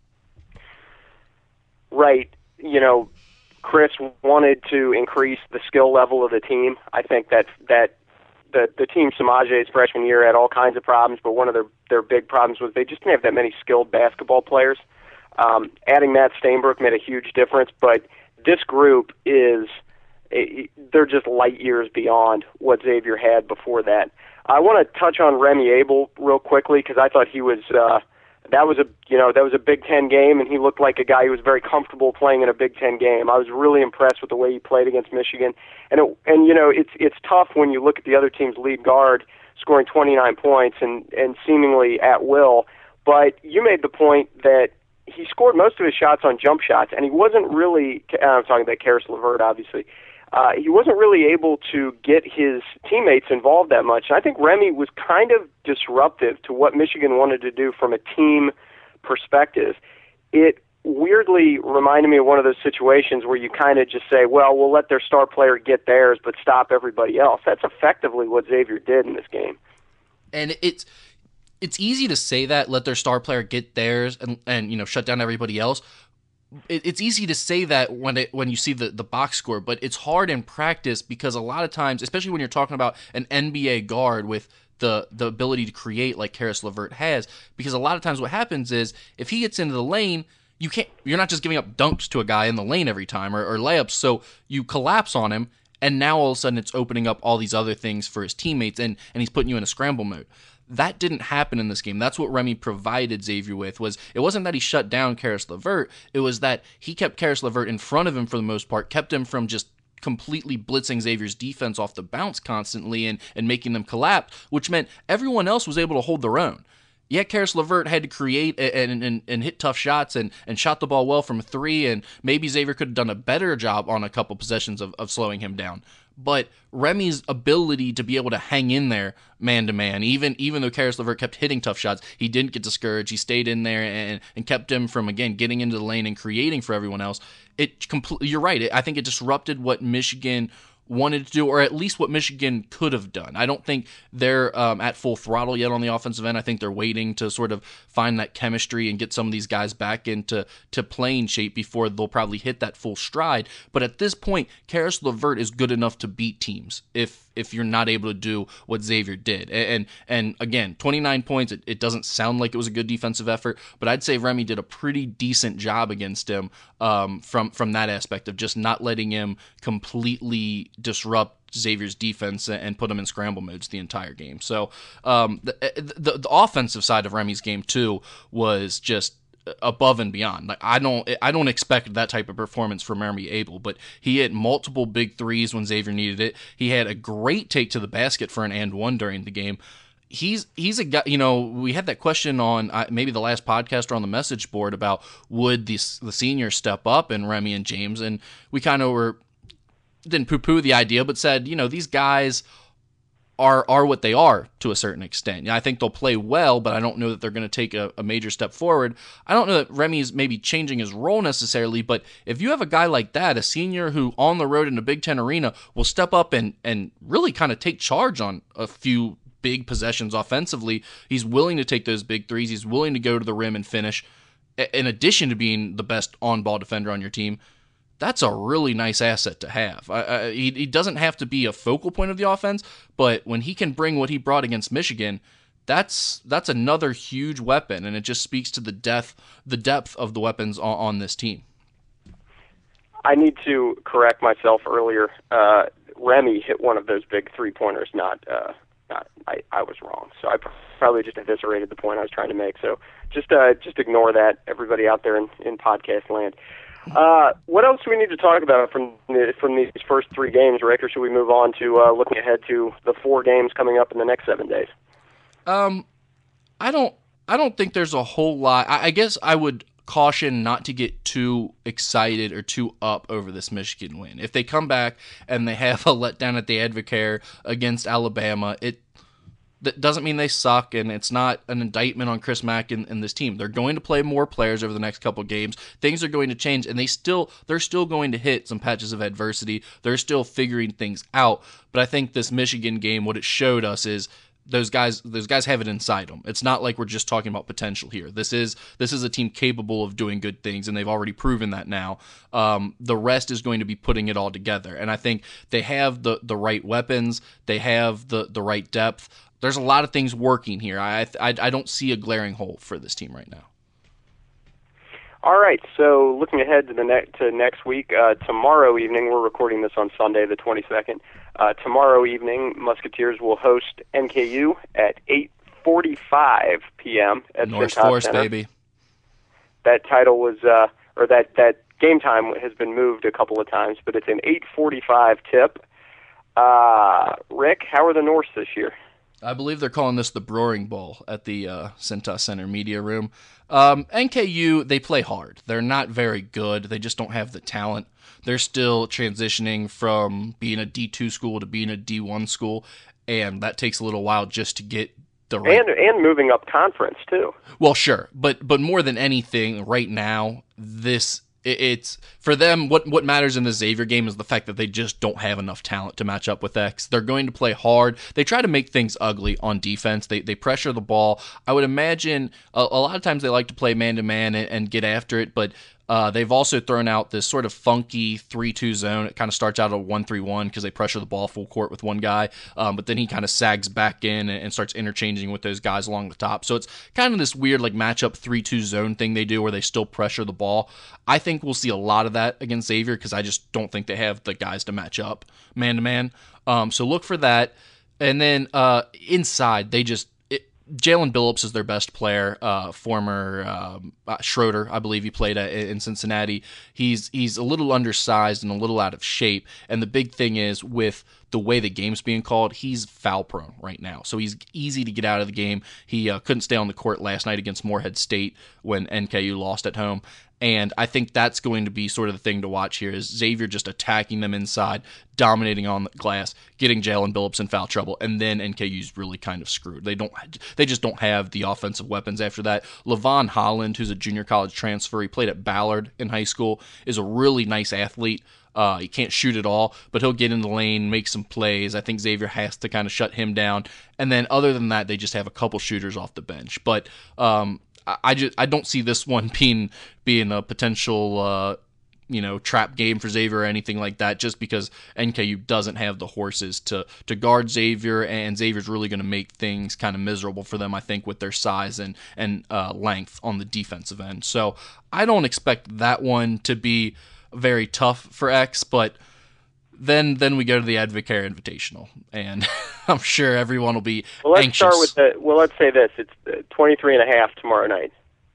Right. You know, Chris wanted to increase the skill level of the team. I think that that the the team Samaje's freshman year had all kinds of problems, but one of their their big problems was they just didn't have that many skilled basketball players. Um, adding Matt Stainbrook made a huge difference, but this group is they're just light years beyond what Xavier had before that. I want to touch on Remy Abel real quickly because I thought he was. Uh, That was a you know that was a Big Ten game, and he looked like a guy who was very comfortable playing in a Big Ten game. I was really impressed with the way he played against Michigan, and it, and you know it's it's tough when you look at the other team's lead guard scoring twenty-nine points and and seemingly at will. But you made the point that he scored most of his shots on jump shots, and he wasn't really. I'm talking about Karis LeVert, obviously. Uh, he wasn't really able to get his teammates involved that much. And I think Remy was kind of disruptive to what Michigan wanted to do from a team perspective. It weirdly reminded me of one of those situations where you kind of just say, well, we'll let their star player get theirs, but stop everybody else. That's effectively what Xavier did in this game. And it's it's easy to say that, let their star player get theirs and, and you know, shut down everybody else. It's easy to say that when it, when you see the, the box score, but it's hard in practice because a lot of times, especially when you're talking about an N B A guard with the the ability to create like Karis LeVert has, because a lot of times what happens is if he gets into the lane, you can't. You're not just giving up dunks to a guy in the lane every time or, or layups. So you collapse on him, and now all of a sudden it's opening up all these other things for his teammates, and and he's putting you in a scramble mode. That didn't happen in this game. That's what Remy provided Xavier with. Was it wasn't that he shut down Karis LeVert. It was that he kept Karis LeVert in front of him for the most part, kept him from just completely blitzing Xavier's defense off the bounce constantly and, and making them collapse, which meant everyone else was able to hold their own. Yeah, Karis LeVert had to create and, and, and hit tough shots and, and shot the ball well from three, and maybe Xavier could have done a better job on a couple possessions of, of slowing him down. But Remy's ability to be able to hang in there man-to-man, even even though Karis LeVert kept hitting tough shots, he didn't get discouraged. He stayed in there and, and kept him from, again, getting into the lane and creating for everyone else. It compl- You're right. It, I think it disrupted what Michigan wanted to do, or at least what Michigan could have done. I don't think they're um, at full throttle yet on the offensive end. I think they're waiting to sort of find that chemistry and get some of these guys back into to playing shape before they'll probably hit that full stride. But at this point, Karis LeVert is good enough to beat teams if if you're not able to do what Xavier did. And and, and again, twenty-nine points, it, it doesn't sound like it was a good defensive effort, but I'd say Remy did a pretty decent job against him um, from, from that aspect of just not letting him completely disrupt Xavier's defense and put him in scramble modes the entire game. So um, the, the the offensive side of Remy's game too was just above and beyond. Like I don't I don't expect that type of performance from Remy Abel, but he hit multiple big threes when Xavier needed it. He had a great take to the basket for an and one during the game. He's he's a guy, you know, we had that question on uh, maybe the last podcast or on the message board about would the, the seniors step up and Remy and James, and we kind of were didn't poo-poo the idea, but said, you know, these guys are are what they are to a certain extent. Yeah, I think they'll play well, but I don't know that they're going to take a, a major step forward. I don't know that Remy's maybe changing his role necessarily, but if you have a guy like that, a senior who on the road in a Big Ten arena will step up and, and really kind of take charge on a few big possessions offensively, he's willing to take those big threes, he's willing to go to the rim and finish, in addition to being the best on-ball defender on your team. That's a really nice asset to have. I, I, he, he doesn't have to be a focal point of the offense, but when he can bring what he brought against Michigan, that's that's another huge weapon, and it just speaks to the depth the depth of the weapons on, on this team. I need to correct myself earlier. Uh, Remy hit one of those big three-pointers, not uh, not I, I was wrong. So I probably just eviscerated the point I was trying to make. So just uh, just ignore that, everybody out there in, in podcast land. Uh, what else do we need to talk about from the, from these first three games, Rick, or should we move on to uh, looking ahead to the four games coming up in the next seven days? Um, I don't, I don't think there's a whole lot. I, I guess I would caution not to get too excited or too up over this Michigan win. If they come back and they have a letdown at the Advocare against Alabama, it that doesn't mean they suck, and it's not an indictment on Chris Mack and, and this team. They're going to play more players over the next couple of games. Things are going to change, and they still they're still going to hit some patches of adversity. They're still figuring things out. But I think this Michigan game, what it showed us is those guys those guys have it inside them. It's not like we're just talking about potential here. This is this is a team capable of doing good things, and they've already proven that now. Um, the rest is going to be putting it all together, and I think they have the the right weapons. They have the the right depth. There's a lot of things working here. I, I I don't see a glaring hole for this team right now. All right, so looking ahead to the ne- to next week, uh, tomorrow evening, we're recording this on Sunday the twenty-second. Uh, tomorrow evening, Musketeers will host N K U at eight forty-five p.m. at North Cintas Force, Center. baby. That title was, uh, or that, that game time has been moved a couple of times, but it's an eight forty-five tip. Uh, Rick, how are the Norse this year? I believe they're calling this the Broering Bowl at the uh, Cintas Center Media Room. Um, N K U, they play hard. They're not very good. They just don't have the talent. They're still transitioning from being a D two school to being a D one school, and that takes a little while just to get the right... And, and moving up conference, too. Well, sure, but but more than anything, right now, this... It's for them. What what matters in the Xavier game is the fact that they just don't have enough talent to match up with X. They're going to play hard. They try to make things ugly on defense. They they pressure the ball. I would imagine a, a lot of times they like to play man to man and get after it. But Uh, they've also thrown out this sort of funky three two zone. It kind of starts out at one three one because they pressure the ball full court with one guy, um, but then he kind of sags back in and, and starts interchanging with those guys along the top. So it's kind of this weird like matchup three two zone thing they do where they still pressure the ball. I think we'll see a lot of that against Xavier because I just don't think they have the guys to match up man-to-man. Um, so look for that. And then uh, inside, they just Jalen Billups is their best player, uh, former um, uh, Schroeder, I believe he played at, in Cincinnati. He's he's a little undersized and a little out of shape, and the big thing is with the way the game's being called, he's foul prone right now, so he's easy to get out of the game. He uh, couldn't stay on the court last night against Morehead State when N K U lost at home. And I think that's going to be sort of the thing to watch here is Xavier just attacking them inside, dominating on the glass, getting Jalen Billups in foul trouble, and then N K U's really kind of screwed. They don't, they just don't have the offensive weapons after that. Levon Holland, who's a junior college transfer, he played at Ballard in high school, is a really nice athlete. Uh, he can't shoot at all, but he'll get in the lane, make some plays. I think Xavier has to kind of shut him down. And then other than that, they just have a couple shooters off the bench. But um, I just I don't see this one being being a potential uh, you know trap game for Xavier or anything like that. Just because N K U doesn't have the horses to to guard Xavier, and Xavier's really going to make things kind of miserable for them. I think with their size and and uh, length on the defensive end. So I don't expect that one to be very tough for X, but. Then then we go to the Advocare Invitational, and I'm sure everyone will be well, let's anxious. Start with the, well, let's say this. It's twenty-three and a half tomorrow night.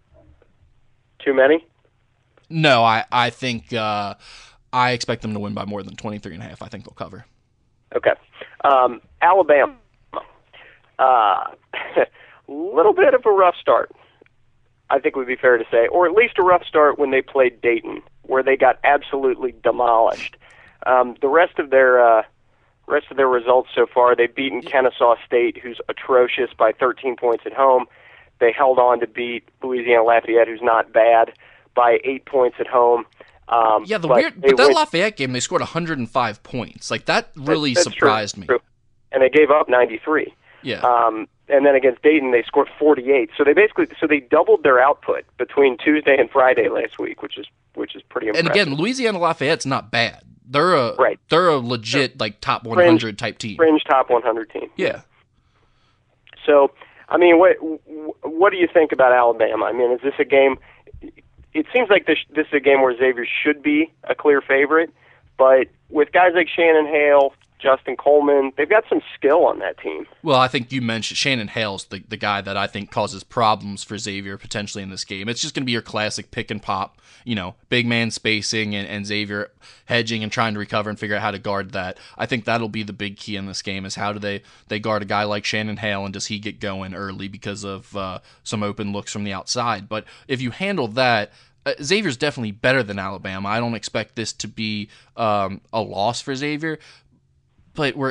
Too many? No, I, I think uh, I expect them to win by more than twenty-three and a half. I think they'll cover. Okay. Um, Alabama. A uh, little bit of a rough start, I think would be fair to say, or at least a rough start when they played Dayton, where they got absolutely demolished. Um, the rest of their uh, rest of their results so far, they've beaten Kennesaw State, who's atrocious, by thirteen points at home. They held on to beat Louisiana Lafayette, who's not bad, by eight points at home. Um, yeah, the but weird, but that went, Lafayette game, they scored one hundred five points. Like that really that's, that's surprised true, me. True. And they gave up ninety-three. Yeah. Um, and then against Dayton, they scored forty-eight. So they basically, so they doubled their output between Tuesday and Friday last week, which is which is pretty impressive. And again, Louisiana Lafayette's not bad. They're a right. They're a legit like top one hundred fringe, type team. Fringe top one hundred team. Yeah. So, I mean, what what do you think about Alabama? I mean, is this a game? It seems like this this is a game where Xavier should be a clear favorite, but with guys like Shannon Hale, Justin Coleman, they've got some skill on that team. Well, I think you mentioned Shannon Hale's the, the guy that I think causes problems for Xavier potentially in this game. It's just going to be your classic pick and pop, you know, big man spacing and, and Xavier hedging and trying to recover and figure out how to guard that. I think that'll be the big key in this game is how do they, they guard a guy like Shannon Hale and does he get going early because of uh, some open looks from the outside. But if you handle that, uh, Xavier's definitely better than Alabama. I don't expect this to be um, a loss for Xavier. But we're,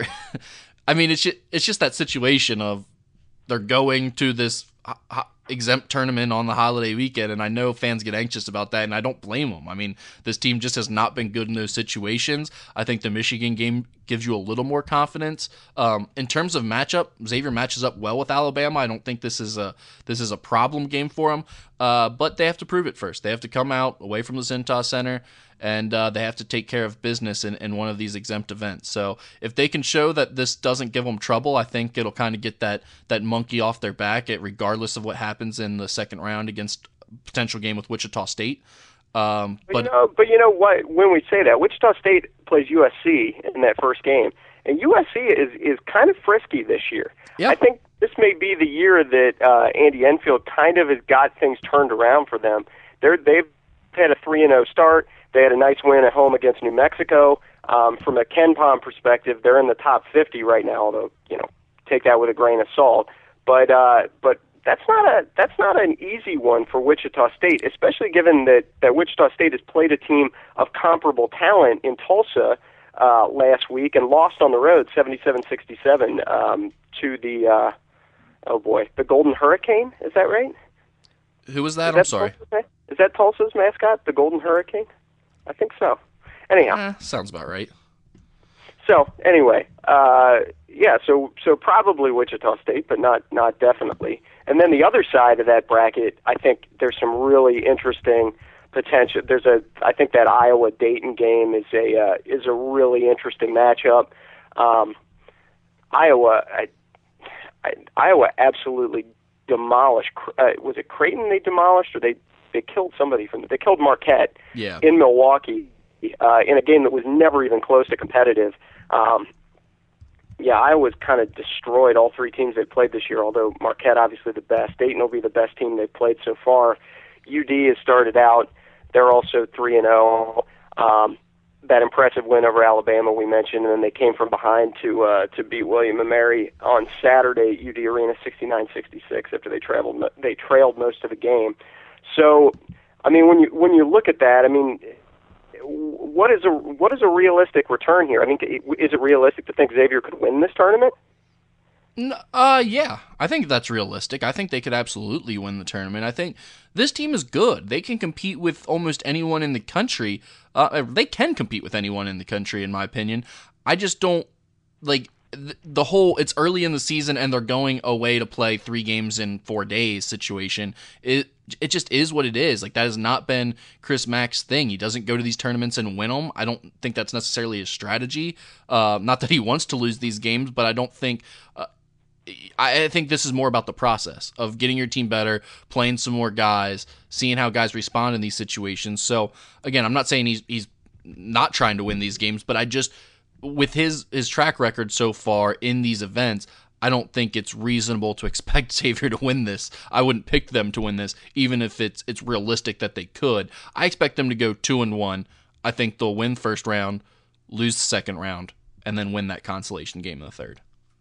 I mean, it's just, it's just that situation of they're going to this ho- ho- exempt tournament on the holiday weekend, and I know fans get anxious about that, and I don't blame them. I mean, this team just has not been good in those situations. I think the Michigan game gives you a little more confidence. Um, in terms of matchup, Xavier matches up well with Alabama. I don't think this is a this is a problem game for them, uh, but they have to prove it first. They have to come out away from the Cintas Center, and uh, they have to take care of business in, in one of these exempt events. So if they can show that this doesn't give them trouble, I think it'll kind of get that that monkey off their back, at, regardless of what happens in the second round against a potential game with Wichita State. Um, but, but you know, but you know what? When we say that, Wichita State plays U S C in that first game, and U S C is is kind of frisky this year. Yep. I think this may be the year that uh, Andy Enfield kind of has got things turned around for them. They're they've had a three and zero start. They had a nice win at home against New Mexico. Um, from a KenPom perspective, they're in the top fifty right now. Although you know, take that with a grain of salt. But uh, but that's not a that's not an easy one for Wichita State, especially given that, that Wichita State has played a team of comparable talent in Tulsa uh, last week and lost on the road seventy-seven sixty-seven um, to the uh, oh boy the Golden Hurricane. Is that right? Who was that? Is I'm that sorry. Tulsa? Is that Tulsa's mascot, the Golden Hurricane? I think so. Anyhow, eh, sounds about right. So anyway, uh, yeah, so so probably Wichita State, but not not definitely. And then the other side of that bracket, I think there's some really interesting potential. There's a, I think that Iowa Dayton game is a uh, is a really interesting matchup. Um, Iowa, I, I, Iowa absolutely demolished. Uh, was it Creighton they demolished, or they they killed somebody from? They killed Marquette yeah. in Milwaukee uh, in a game that was never even close to competitive. Um, yeah, Iowa's kind of destroyed all three teams they've played this year. Although Marquette obviously the best, Dayton will be the best team they've played so far. U D has started out; they're also three and zero. Um, that impressive win over Alabama we mentioned, and then they came from behind to uh, to beat William and Mary on Saturday at U D Arena sixty-nine sixty-six after they traveled they trailed most of the game. So, I mean, when you when you look at that, I mean, what is a what is a realistic return here? I mean, is it realistic to think Xavier could win this tournament? Uh, yeah, I think that's realistic. I think they could absolutely win the tournament. I think this team is good. They can compete with almost anyone in the country. Uh, they can compete with anyone in the country, in my opinion. I just don't, like, the whole it's early in the season and they're going away to play three games in four days situation. It it just is what it is. Like, that has not been Chris Mack's thing. He doesn't go to these tournaments and win them. I don't think that's necessarily his strategy. Uh, not that he wants to lose these games, but I don't think... Uh, I think this is more about the process of getting your team better, playing some more guys, seeing how guys respond in these situations. So, again, I'm not saying he's he's not trying to win these games, but I just, with his, his track record so far in these events, I don't think it's reasonable to expect Xavier to win this. I wouldn't pick them to win this, even if it's it's realistic that they could. I expect them to go two and one. I think they'll win first round, lose the second round, and then win that consolation game in the third.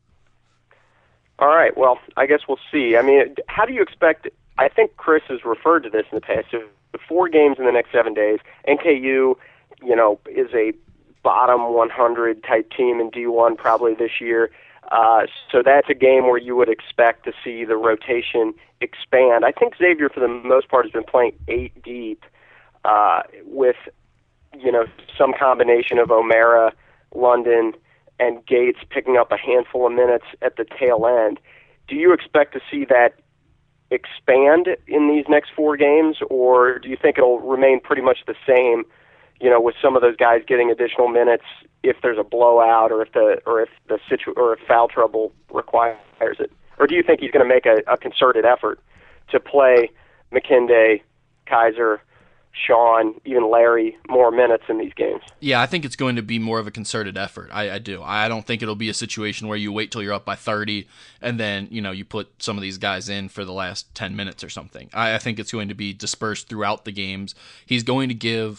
All right, well, I guess we'll see. I mean, how do you expect, I think Chris has referred to this in the past, so the four games in the next seven days, N K U, you know, is a bottom one hundred type team in D one probably this year, uh, so that's a game where you would expect to see the rotation expand. I think Xavier, for the most part, has been playing eight deep uh, with, you know, some combination of O'Mara, London, and Gates picking up a handful of minutes at the tail end. Do you expect to see that expand in these next four games, or do you think it'll remain pretty much the same, you know, with some of those guys getting additional minutes if there's a blowout or if the or if the situ or if foul trouble requires it? Or do you think he's going to make a, a concerted effort to play McKinday, Kaiser, Sean, even Larry, more minutes in these games? Yeah, I think it's going to be more of a concerted effort. I, I do. I don't think it'll be a situation where you wait till you're up by thirty and then, you know, you put some of these guys in for the last ten minutes or something. I, I think it's going to be dispersed throughout the games. He's going to give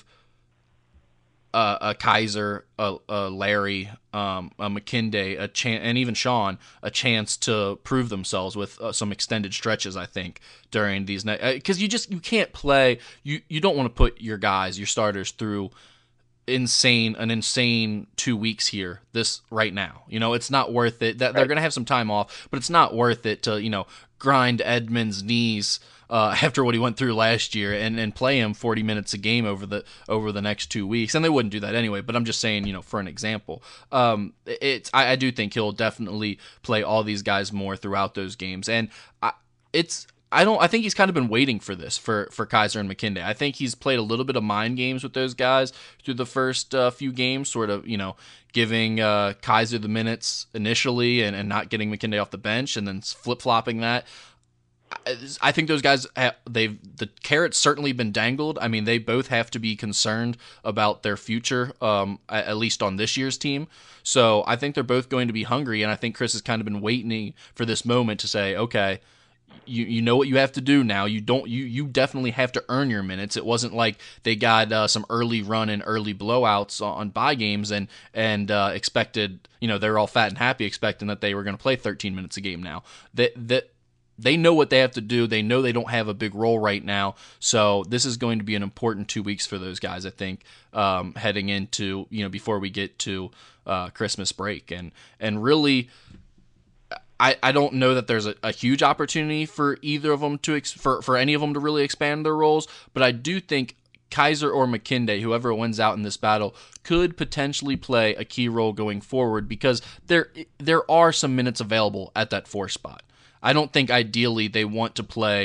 uh, a Kaiser, a, a Larry, um, a McKinday, a chan- and even Sean a chance to prove themselves with uh, some extended stretches, I think, during these nights. Because you just you can't play. You you don't want to put your guys, your starters, through insane an insane two weeks here this right now. You know, it's not worth it. That they're going to have some time off, but it's not worth it to, you know, grind Edmonds' knees uh, after what he went through last year and, and play him forty minutes a game over the over the next two weeks. And they wouldn't do that anyway, but I'm just saying, you know, for an example. Um, it's I, I do think he'll definitely play all these guys more throughout those games. And I, it's I don't. I think he's kind of been waiting for this for, for Kaiser and McKinday. I think he's played a little bit of mind games with those guys through the first uh, few games, sort of, you know, giving uh, Kaiser the minutes initially and, and not getting McKinday off the bench and then flip flopping that. I, I think those guys have, they've the carrot's certainly been dangled. I mean, they both have to be concerned about their future, um, at, at least on this year's team. So I think they're both going to be hungry, and I think Chris has kind of been waiting for this moment to say, okay, You you know what you have to do now. You don't you you definitely have to earn your minutes. It wasn't like they got uh, some early run and early blowouts on, on bye games and and uh, expected, you know, they're all fat and happy expecting that they were going to play thirteen minutes a game now. That that they know what they have to do. They know they don't have a big role right now. So this is going to be an important two weeks for those guys, I think, um, heading into, you know, before we get to uh, Christmas break and and really. I, I don't know that there's a, a huge opportunity for either of them to ex- for for any of them to really expand their roles, but I do think Kaiser or McKinday, whoever wins out in this battle, could potentially play a key role going forward because there there are some minutes available at that four spot. I don't think ideally they want to play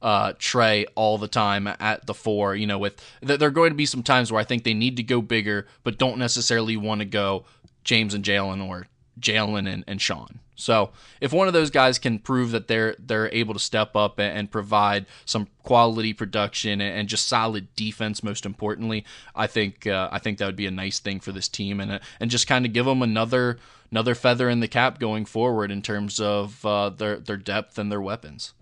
uh, Trey all the time at the four. You know, with there are going to be some times where I think they need to go bigger, but don't necessarily want to go James and Jalen or Jalen and, and Sean. So if one of those guys can prove that they're they're able to step up and, and provide some quality production and, and just solid defense, most importantly, I think uh, I think that would be a nice thing for this team and uh, and just kind of give them another another feather in the cap going forward in terms of uh, their their depth and their weapons.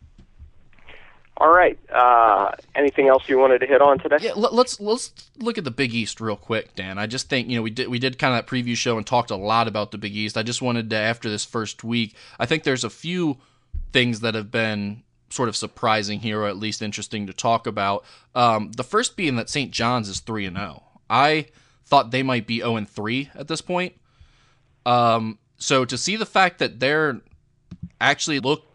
All right. Uh, anything else you wanted to hit on today? Yeah, let's let's look at the Big East real quick, Dan. I just think you know we did we did kind of that preview show and talked a lot about the Big East. I just wanted to, after this first week, I think there's a few things that have been sort of surprising here, or at least interesting to talk about. Um, the first being that Saint John's is three and zero. I thought they might be zero and three at this point. Um, so to see the fact that they're actually look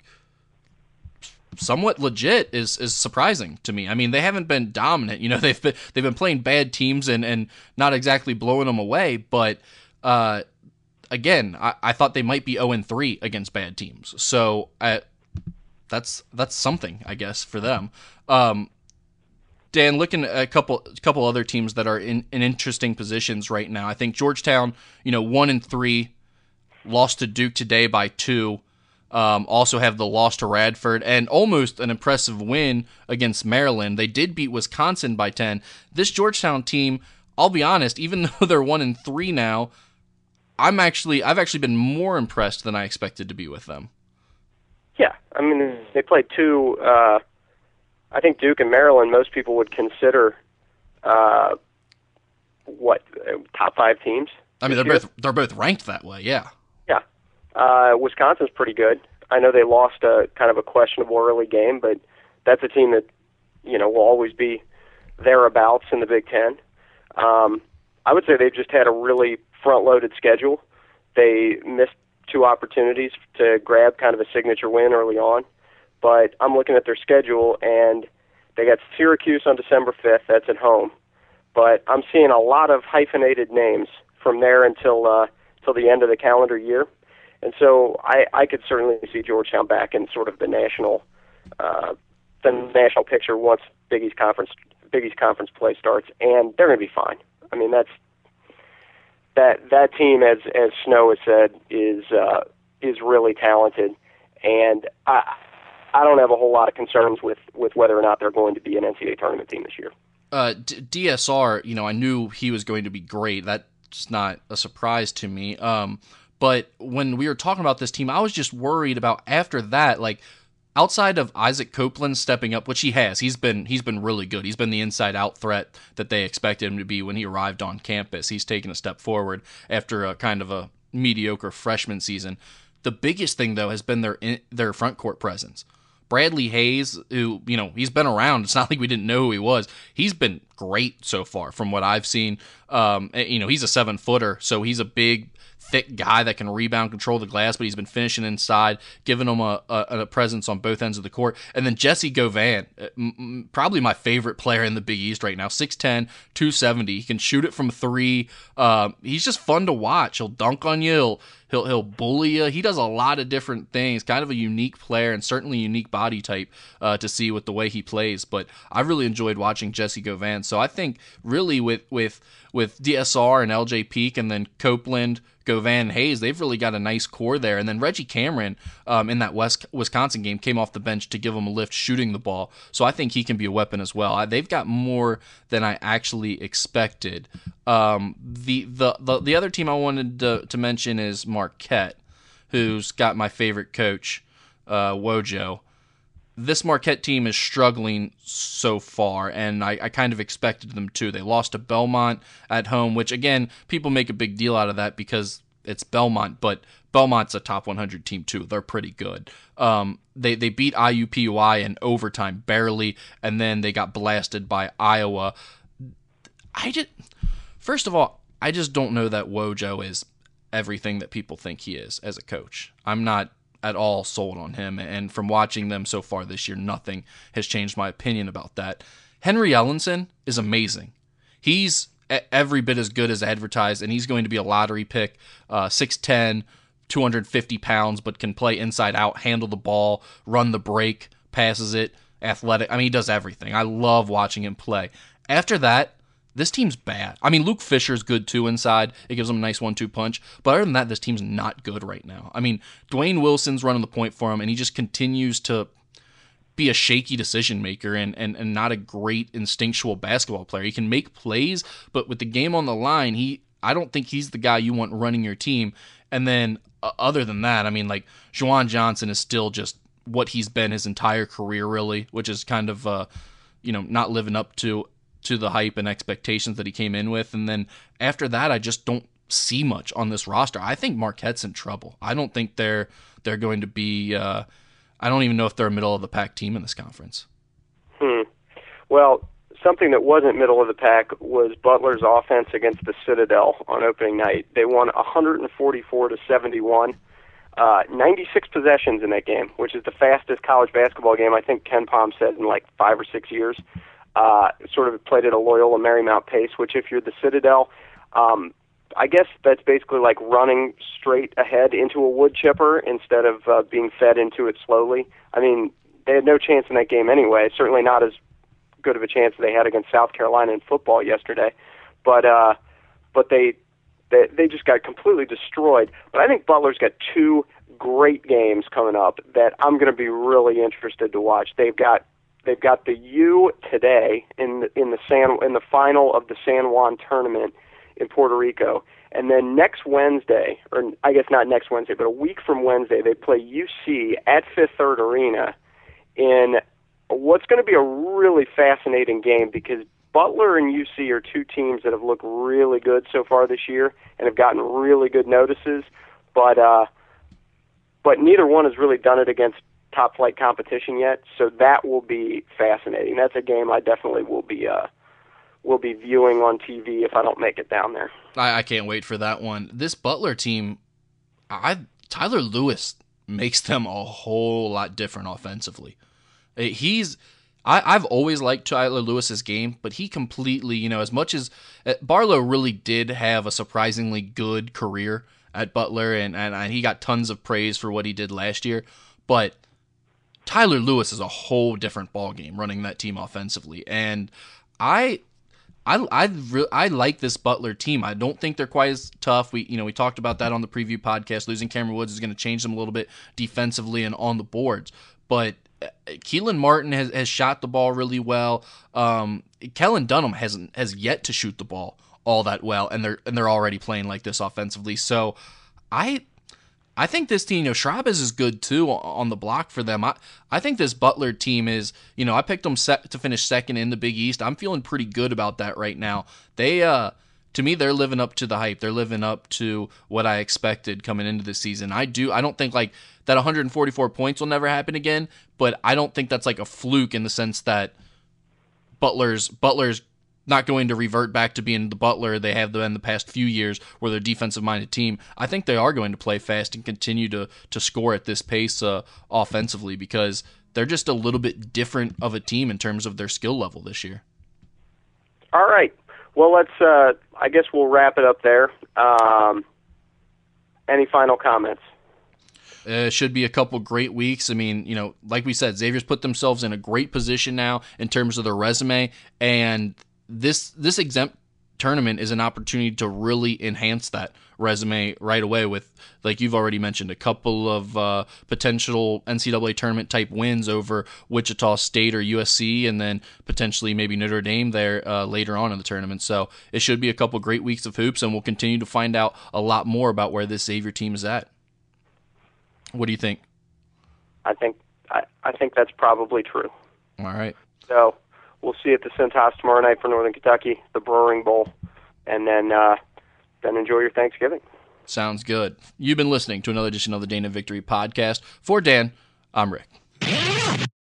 somewhat legit is is surprising to me. I mean, they haven't been dominant. You know, they've been they've been playing bad teams and, and not exactly blowing them away. But uh, again, I, I thought they might be zero and three against bad teams. So uh, that's that's something, I guess, for them. Um, Dan, looking at a couple a couple other teams that are in, in interesting positions right now. I think Georgetown, you know, one and three, lost to Duke today by two. Um, also have the loss to Radford and almost an impressive win against Maryland. They did beat Wisconsin by ten. This Georgetown team, I'll be honest, even though they're one and three now, I'm actually I've actually been more impressed than I expected to be with them. Yeah, I mean they played two. Uh, I think Duke and Maryland, most people would consider uh, what top five teams. I mean they're year? both they're both ranked that way. Yeah. Yeah. Uh, Wisconsin's pretty good. I know they lost a kind of a questionable early game, but that's a team that, you know, will always be thereabouts in the Big Ten. Um, I would say they've just had a really front-loaded schedule. They missed two opportunities to grab kind of a signature win early on, but I'm looking at their schedule, and they got Syracuse on December fifth. That's at home. But I'm seeing a lot of hyphenated names from there until uh, till the end of the calendar year. And so I, I could certainly see Georgetown back in sort of the national, uh, the national picture once Big East conference Big East conference play starts, and they're going to be fine. I mean, that's that that team, as as Snow has said, is uh, is really talented, and I I don't have a whole lot of concerns with, with whether or not they're going to be an N C double A tournament team this year. Uh, D- DSR, you know, I knew he was going to be great. That's not a surprise to me. Um. But when we were talking about this team, I was just worried about after that, like outside of Isaac Copeland stepping up, which he has, he's been he's been really good. He's been the inside-out threat that they expected him to be when he arrived on campus. He's taken a step forward after a kind of a mediocre freshman season. The biggest thing, though, has been their in, their front court presence. Bradley Hayes, who, you know, he's been around. It's not like we didn't know who he was. He's been great so far from what I've seen. Um, you know, he's a seven-footer, so he's a big, thick guy that can rebound, control the glass, but he's been finishing inside, giving them a, a, a presence on both ends of the court. And then Jesse Govan, probably my favorite player in the Big East right now, six ten, two seventy. He can shoot it from three. Um, he's just fun to watch. He'll dunk on you. He'll, he'll, he'll bully you. He does a lot of different things. Kind of a unique player and certainly a unique body type uh, to see with the way he plays. But I really enjoyed watching Jesse Govan. So I think really with, with, with D S R and L J Peak and then Copeland, Govan, Hayes, they've really got a nice core there. And then Reggie Cameron um, in that West Wisconsin game came off the bench to give them a lift shooting the ball. So I think he can be a weapon as well. I, they've got more than I actually expected. Um, the, the, the, the other team I wanted to, to mention is Marquette, who's got my favorite coach, uh, Wojo. This Marquette team is struggling so far, and I, I kind of expected them to. They lost to Belmont at home, which, again, people make a big deal out of that because it's Belmont, but Belmont's a top one hundred team, too. They're pretty good. Um, they, they beat I U P U I in overtime, barely, and then they got blasted by Iowa. I just, first of all, I just don't know that Wojo is everything that people think he is as a coach. I'm not at all sold on him, and from watching them so far this year, nothing has changed my opinion about that. Henry Ellenson is amazing. He's every bit as good as advertised, and he's going to be a lottery pick, uh, six ten, two hundred fifty pounds, but can play inside out, handle the ball, run the break, passes it. athletic. I mean, he does everything. I love watching him play. After that, this team's bad. I mean, Luke Fisher's good too inside. It gives him a nice one two punch. But other than that, this team's not good right now. I mean, Dwayne Wilson's running the point for him, and he just continues to be a shaky decision maker and, and, and not a great instinctual basketball player. He can make plays, but with the game on the line, he I don't think he's the guy you want running your team. And then uh, other than that, I mean, like, Juwan Johnson is still just what he's been his entire career, really, which is kind of, uh, you know, not living up to to the hype and expectations that he came in with. And then after that, I just don't see much on this roster. I think Marquette's in trouble. I don't think they're they're going to be. Uh, I don't even know if they're a middle of the pack team in this conference. Hmm. Well, something that wasn't middle of the pack was Butler's offense against the Citadel on opening night. They won one forty-four to seventy-one. Uh, ninety-six possessions in that game, which is the fastest college basketball game I think Ken Pom said in like five or six years. Uh, sort of played at a Loyola Marymount pace, which if you're the Citadel, um, I guess that's basically like running straight ahead into a wood chipper instead of uh, being fed into it slowly. I mean, they had no chance in that game anyway, certainly not as good of a chance as they had against South Carolina in football yesterday. But uh, but they, they they just got completely destroyed. But I think Butler's got two great games coming up that I'm going to be really interested to watch. They've got they've got the U today in the, in the San in the final of the San Juan tournament in Puerto Rico, and then next Wednesday, or I guess not next Wednesday, but a week from Wednesday, they play U C at Fifth Third Arena in what's going to be a really fascinating game because Butler and U C are two teams that have looked really good so far this year and have gotten really good notices, but uh, but neither one has really done it against top flight competition yet. So that will be fascinating. That's a game I definitely will be uh, will be viewing on T V if I don't make it down there. I, I can't wait for that one. This Butler team, I Tyler Lewis makes them a whole lot different offensively. He's I, I've always liked Tyler Lewis's game, but he completely, you know, as much as uh, Barlow really did have a surprisingly good career at Butler, and, and, and he got tons of praise for what he did last year, but Tyler Lewis is a whole different ballgame running that team offensively, and I I I, re- I like this Butler team. I don't think they're quite as tough. We you know we talked about that on the preview podcast. Losing Cameron Woods is going to change them a little bit defensively and on the boards, but Keelan Martin has, has shot the ball really well. Um, Kellen Dunham hasn't has yet to shoot the ball all that well, and they're and they're already playing like this offensively. So I I think this team, you know, Schrabes is good too on the block for them. I, I think this Butler team is, you know, I picked them set to finish second in the Big East. I'm feeling pretty good about that right now. They uh to me, they're living up to the hype. They're living up to what I expected coming into the season. I do. I don't think like that one forty-four points will never happen again, but I don't think that's like a fluke in the sense that Butler's Butler's not going to revert back to being the Butler they have been in the past few years, where they're a defensive-minded team. I think they are going to play fast and continue to to score at this pace uh, offensively because they're just a little bit different of a team in terms of their skill level this year. All right. Well, let's. Uh, I guess we'll wrap it up there. Um, any final comments? Uh, should be a couple great weeks. I mean, you know, like we said, Xavier's put themselves in a great position now in terms of their resume, and this this exempt tournament is an opportunity to really enhance that resume right away with, like you've already mentioned, a couple of uh, potential N C double A tournament type wins over Wichita State or U S C, and then potentially maybe Notre Dame there uh, later on in the tournament. So it should be a couple great weeks of hoops, and we'll continue to find out a lot more about where this Xavier team is at. What do you think? I think I, I think that's probably true. All right. So we'll see you at the Cintas tomorrow night for Northern Kentucky, the Brewering Bowl, and then uh, then enjoy your Thanksgiving. Sounds good. You've been listening to another edition of the Dana Victory Podcast. For Dan, I'm Rick.